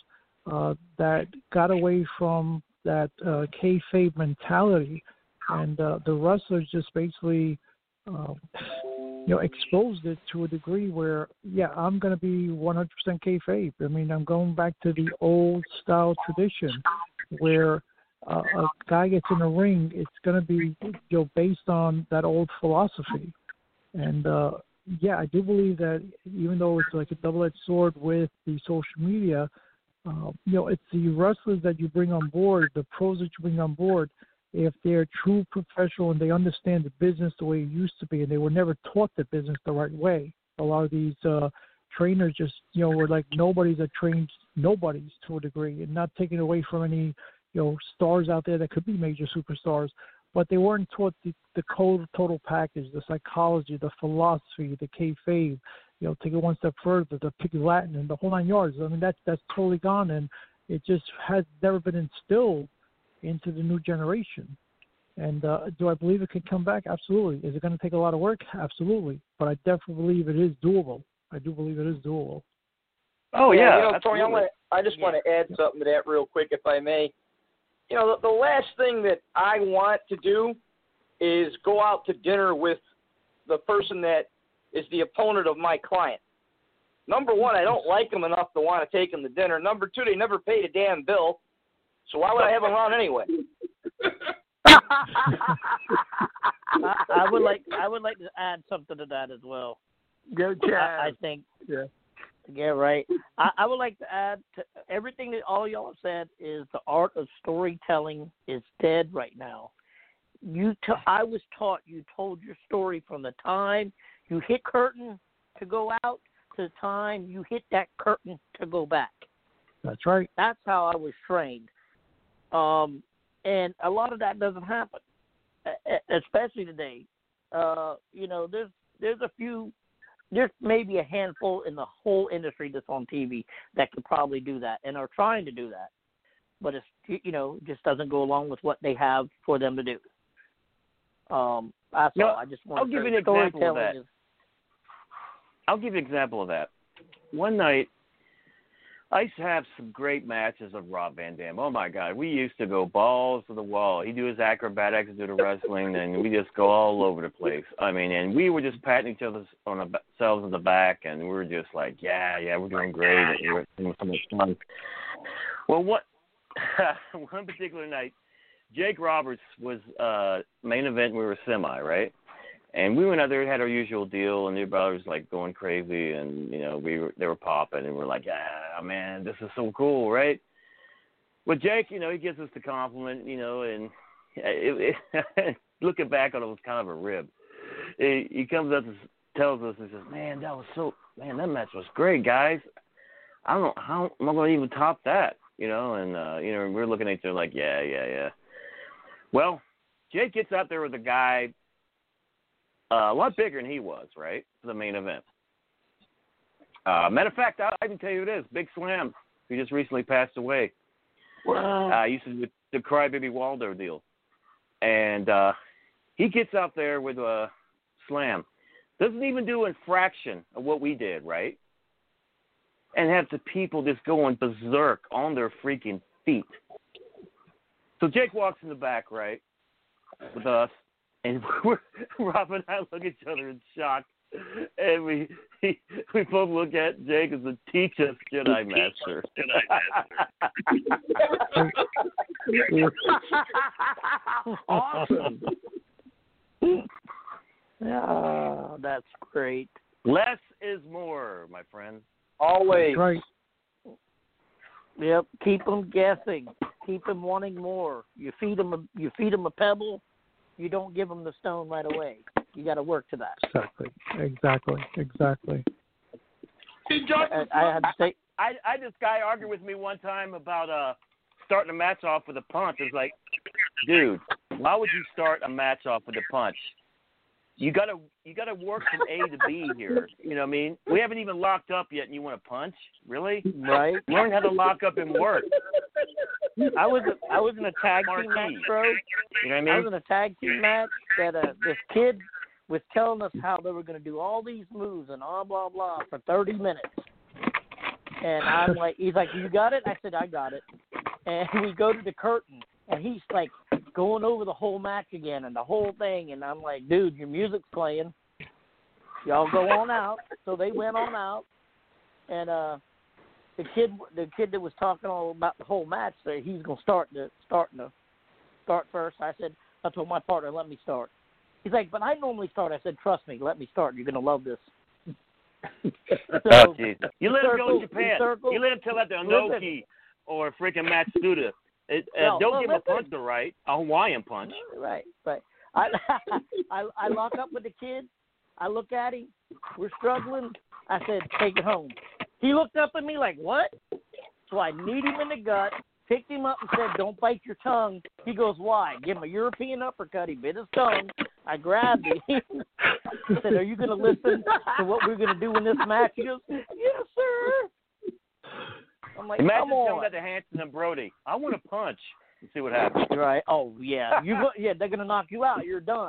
uh, that got away from that uh, kayfabe mentality, and uh, the wrestlers just basically, um, you know, exposed it to a degree where, yeah, I'm going to be one hundred percent kayfabe. I mean, I'm going back to the old style tradition where uh, a guy gets in the ring, it's going to be, you know, based on that old philosophy. And, uh, yeah, I do believe that even though it's like a double-edged sword with the social media, uh, you know, it's the wrestlers that you bring on board, the pros that you bring on board, if they're true professional and they understand the business the way it used to be, and they were never taught the business the right way. A lot of these uh, trainers just, you know, were like nobodies that trained nobodies to a degree, and not taking away from any, you know, stars out there that could be major superstars, but they weren't taught the, the total, total package, the psychology, the philosophy, the kayfabe, you know, take it one step further, the pick Latin and the whole nine yards. I mean, that's, that's totally gone, and it just has never been instilled into the new generation. And uh, do I believe it could come back? Absolutely. Is it going to take a lot of work? Absolutely. But I definitely believe it is doable. I do believe it is doable. Oh, yeah. yeah you know, Tony, I, wanna, I just want to add something to that real quick, if I may. You know, the, the last thing that I want to do is go out to dinner with the person that is the opponent of my client. Number one, I don't like them enough to want to take them to dinner. Number two, they never paid a damn bill. So why would I have them around anyway? I, I would like I would like to add something to that as well. Go, Chad. I, I think. Yeah. Yeah, right. I, I would like to add to everything that all y'all have said is the art of storytelling is dead right now. You, t- I was taught you told your story from the time you hit curtain to go out to the time you hit that curtain to go back. That's right. That's how I was trained. Um, and a lot of that doesn't happen, especially today. Uh, you know, there's there's a few, there's maybe a handful in the whole industry that's on T V that could probably do that and are trying to do that. But it's, you know, just doesn't go along with what they have for them to do. Um, that's no, all. I just want I'll to give say you an example of that. is, I'll give you an example of that. One night, I used to have some great matches of Rob Van Dam. Oh, my God. We used to go balls to the wall. He'd do his acrobatics, do the wrestling, and we just go all over the place. I mean, and we were just patting each other on ourselves on the back, and we were just like, yeah, yeah, we're doing great. We were having so much fun. Well, what, one particular night, Jake Roberts was uh, main event. We were semi, right? And we went out there, had our usual deal, and everybody was like going crazy, and you know we were they were popping, and we're like, ah, man, this is so cool, right? Well, Jake, you know, he gives us the compliment, you know, and it, it, looking back on it was kind of a rib. He, he comes up and tells us, he says, man, that was so, man, that match was great, guys. I don't know how am I going to even top that, you know? And uh, you know, we're looking at each other like, yeah, yeah, yeah. Well, Jake gets out there with a guy. Uh, a lot bigger than he was, right, for the main event. Uh, matter of fact, I, I can tell you who it is, Big Slam, who just recently passed away. Wow. Uh, used to do the Crybaby Waldo deal. And uh, he gets out there with a Slam. Doesn't even do a fraction of what we did, right? And have the people just going berserk on their freaking feet. So Jake walks in the back, right, with us. And we're, Rob and I look at each other in shock, and we he, we both look at Jake as a teach us Jedi Master. Awesome. oh, that's great. Less is more, my friend. Always. That's right. Yep. Keep them guessing. Keep them wanting more. You feed them a, you feed them a pebble. You don't give them the stone right away. You got to work to that. Exactly. Exactly. Exactly. Hey, John, I, I had to say, I I had this guy argue with me one time about uh starting a match off with a punch. It's like, dude, why would you start a match off with a punch? You gotta you gotta work from A to B here. You know what I mean? We haven't even locked up yet, and you want to punch? Really? right? Learn how to lock up and work. I was a, I was in a tag team match, bro. You know what I mean? I was in a tag team match that uh, this kid was telling us how they were going to do all these moves and blah blah blah for thirty minutes, And I'm like, he's like, you got it? I said, I got it. And we go to the curtain, and he's like going over the whole match again and the whole thing. And I'm like, dude, your music's playing. Y'all go on out. So they went on out, and uh, the kid, the kid that was talking all about the whole match, said he's gonna start the start the start first. I said, I told my partner, let me start. He's like, but I normally start. I said, trust me, let me start. You're gonna love this. So, oh, jeez. You let him circle, go to Japan. circle, You let him tell that to Inoki or freaking Matsuda. It, uh, no, don't no, give him a listen. punch to right, a Hawaiian punch. Right, right. I, I I lock up with the kid. I look at him. We're struggling. I said, take it home. He looked up at me like, what? So I kneed him in the gut, picked him up and said, don't bite your tongue. He goes, why? Give him a European uppercut. He bit his tongue. I grabbed him. I said, are you going to listen to what we're going to do in this match? He goes, yes, sir. I'm like, Imagine come on. telling that to Hanson and Brody. I want to punch and see what happens. Right. Oh, yeah. You go, yeah, they're going to knock you out. You're done.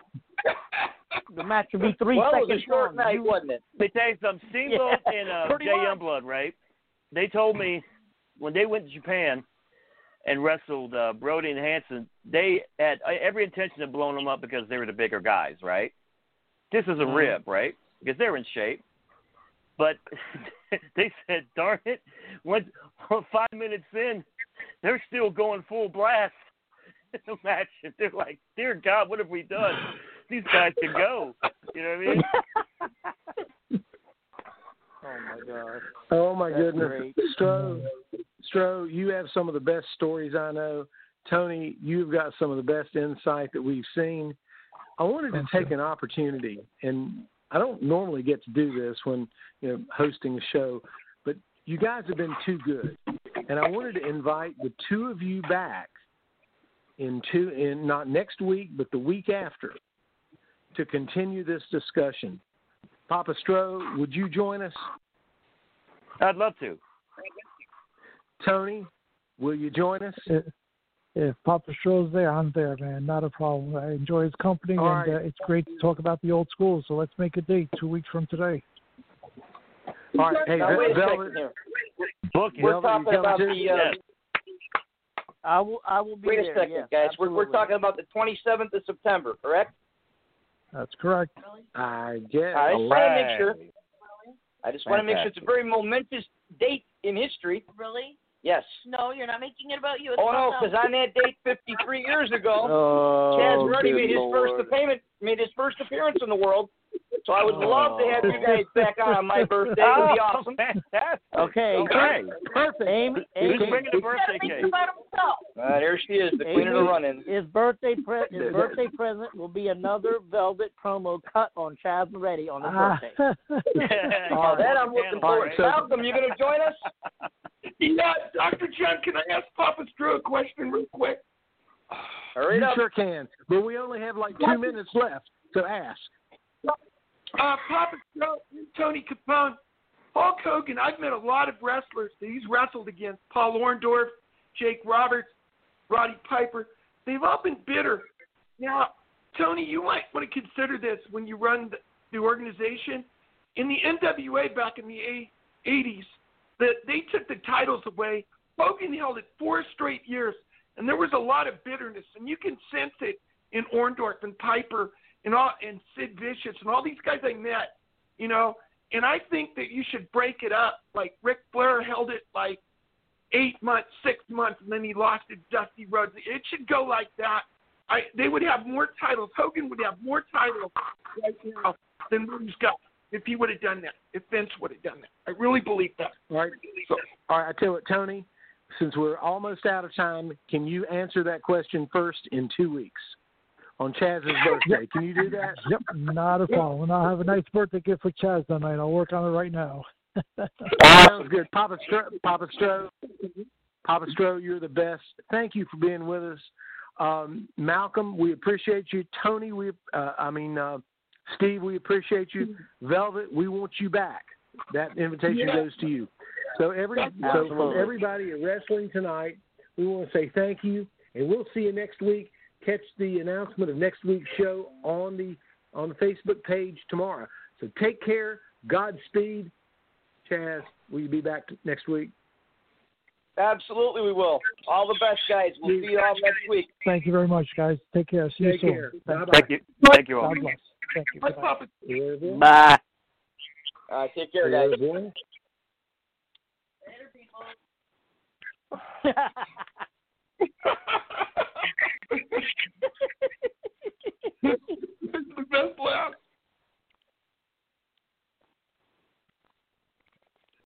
The match will be three well, seconds it was a short long. night, You, wasn't it? They tell you some Steamboat Yeah, and uh, pretty Jay much. Youngblood, right? They told me when they went to Japan and wrestled uh, Brody and Hanson, they had every intention of blowing them up because they were the bigger guys, right? This is a Mm-hmm. rib, right? Because they're in shape. But they said, darn it, once, five minutes in, they're still going full blast in the match. And they're like, dear God, what have we done? These guys can go. You know what I mean? oh, my God. Oh, my That's goodness. great. Stro, Stro, you have some of the best stories I know. Tony, you've got some of the best insight that we've seen. I wanted to take an opportunity, and I don't normally get to do this when, you know, hosting a show, but you guys have been too good. And I wanted to invite the two of you back in two, in not next week, but the week after, to continue this discussion. Papa Stro, would you join us? I'd love to. Tony, will you join us? If, if Papa Stroh's there, I'm there, man. Not a problem. I enjoy his company, All and right. uh, it's great to talk about the old school. So let's make a date two weeks from today. All right. Hey, Now, wait a Velvet, second here. Book it. We're Velvet, talking you about coming the. too? Uh, Yes. I will, I will be wait a there. second, yes, guys. We're, we're absolutely. talking about the twenty-seventh of September, correct? That's correct. I guess. I just want to make sure. Right. I just want to make sure it's a very momentous date in history. Really? Yes. No, you're not making it about you. It's Oh no, about because them. on that date fifty-three years ago, Oh, Chaz Ruddy good made his Lord. first appearance, made his first appearance in the world. So I would love to have you guys back on on my birthday. It would be Oh, awesome. fantastic. Okay. Okay. Perfect. Amy, Who's Amy, bringing the birthday He's cake? gotta make it about himself. Uh, there she is, the queen of the Amy, run-in. His birthday, pre- his birthday present will be another Velvet promo cut on Chaz Reddy on his Ah. birthday. Oh, that I'm looking forward to. so- Malcolm, you going to join us? Yeah, Doctor John, can I ask Papa Stro a question real quick? Hurry You up. sure can. But we only have like two minutes left to ask. Uh, Papa Stro, Tony Capone, Hulk Hogan. I've met a lot of wrestlers that he's wrestled against. Paul Orndorff, Jake Roberts, Roddy Piper. They've all been bitter. Now, Tony, you might want to consider this when you run the, the organization. In the N W A back in the eighties, that they took the titles away. Hogan held it four straight years, and there was a lot of bitterness, and you can sense it in Orndorff and Piper and all and Sid Vicious and all these guys I met, you know. And I think that you should break it up. Like Ric Flair held it like eight months, six months, and then he lost to Dusty Rhodes. It should go like that. I they would have more titles. Hogan would have more titles right now than what he's got if he would have done that. If Vince would have done that, I really believe that. All right. So, all right. I tell you what, Tony, since we're almost out of time, can you answer that question first in two weeks on Chaz's birthday? Can you do that? Yep, not a problem. And I'll have a nice birthday gift for Chaz tonight. I'll work on it right now. Sounds good. Papa Stro, Papa Stro, Papa Stro, you're the best. Thank you for being with us. Um, Malcolm, we appreciate you. Tony, we, uh, I mean, uh, Steve, we appreciate you. Velvet, we want you back. That invitation Yeah. goes to you. So every, so from everybody at Wrestling Tonight, we want to say thank you, and we'll see you next week. Catch the announcement of next week's show on the on the Facebook page tomorrow. So take care. Godspeed. Chaz, Will you be back next week? Absolutely, we will. All the best, guys. We'll see you all next week. Thank you very much, guys. Take care. See Take you soon. care. Thank, Thank you. Thank you all. God bless. Thank you. Let's Bye. pop it. Bye. Uh, take care, guys. Later, people.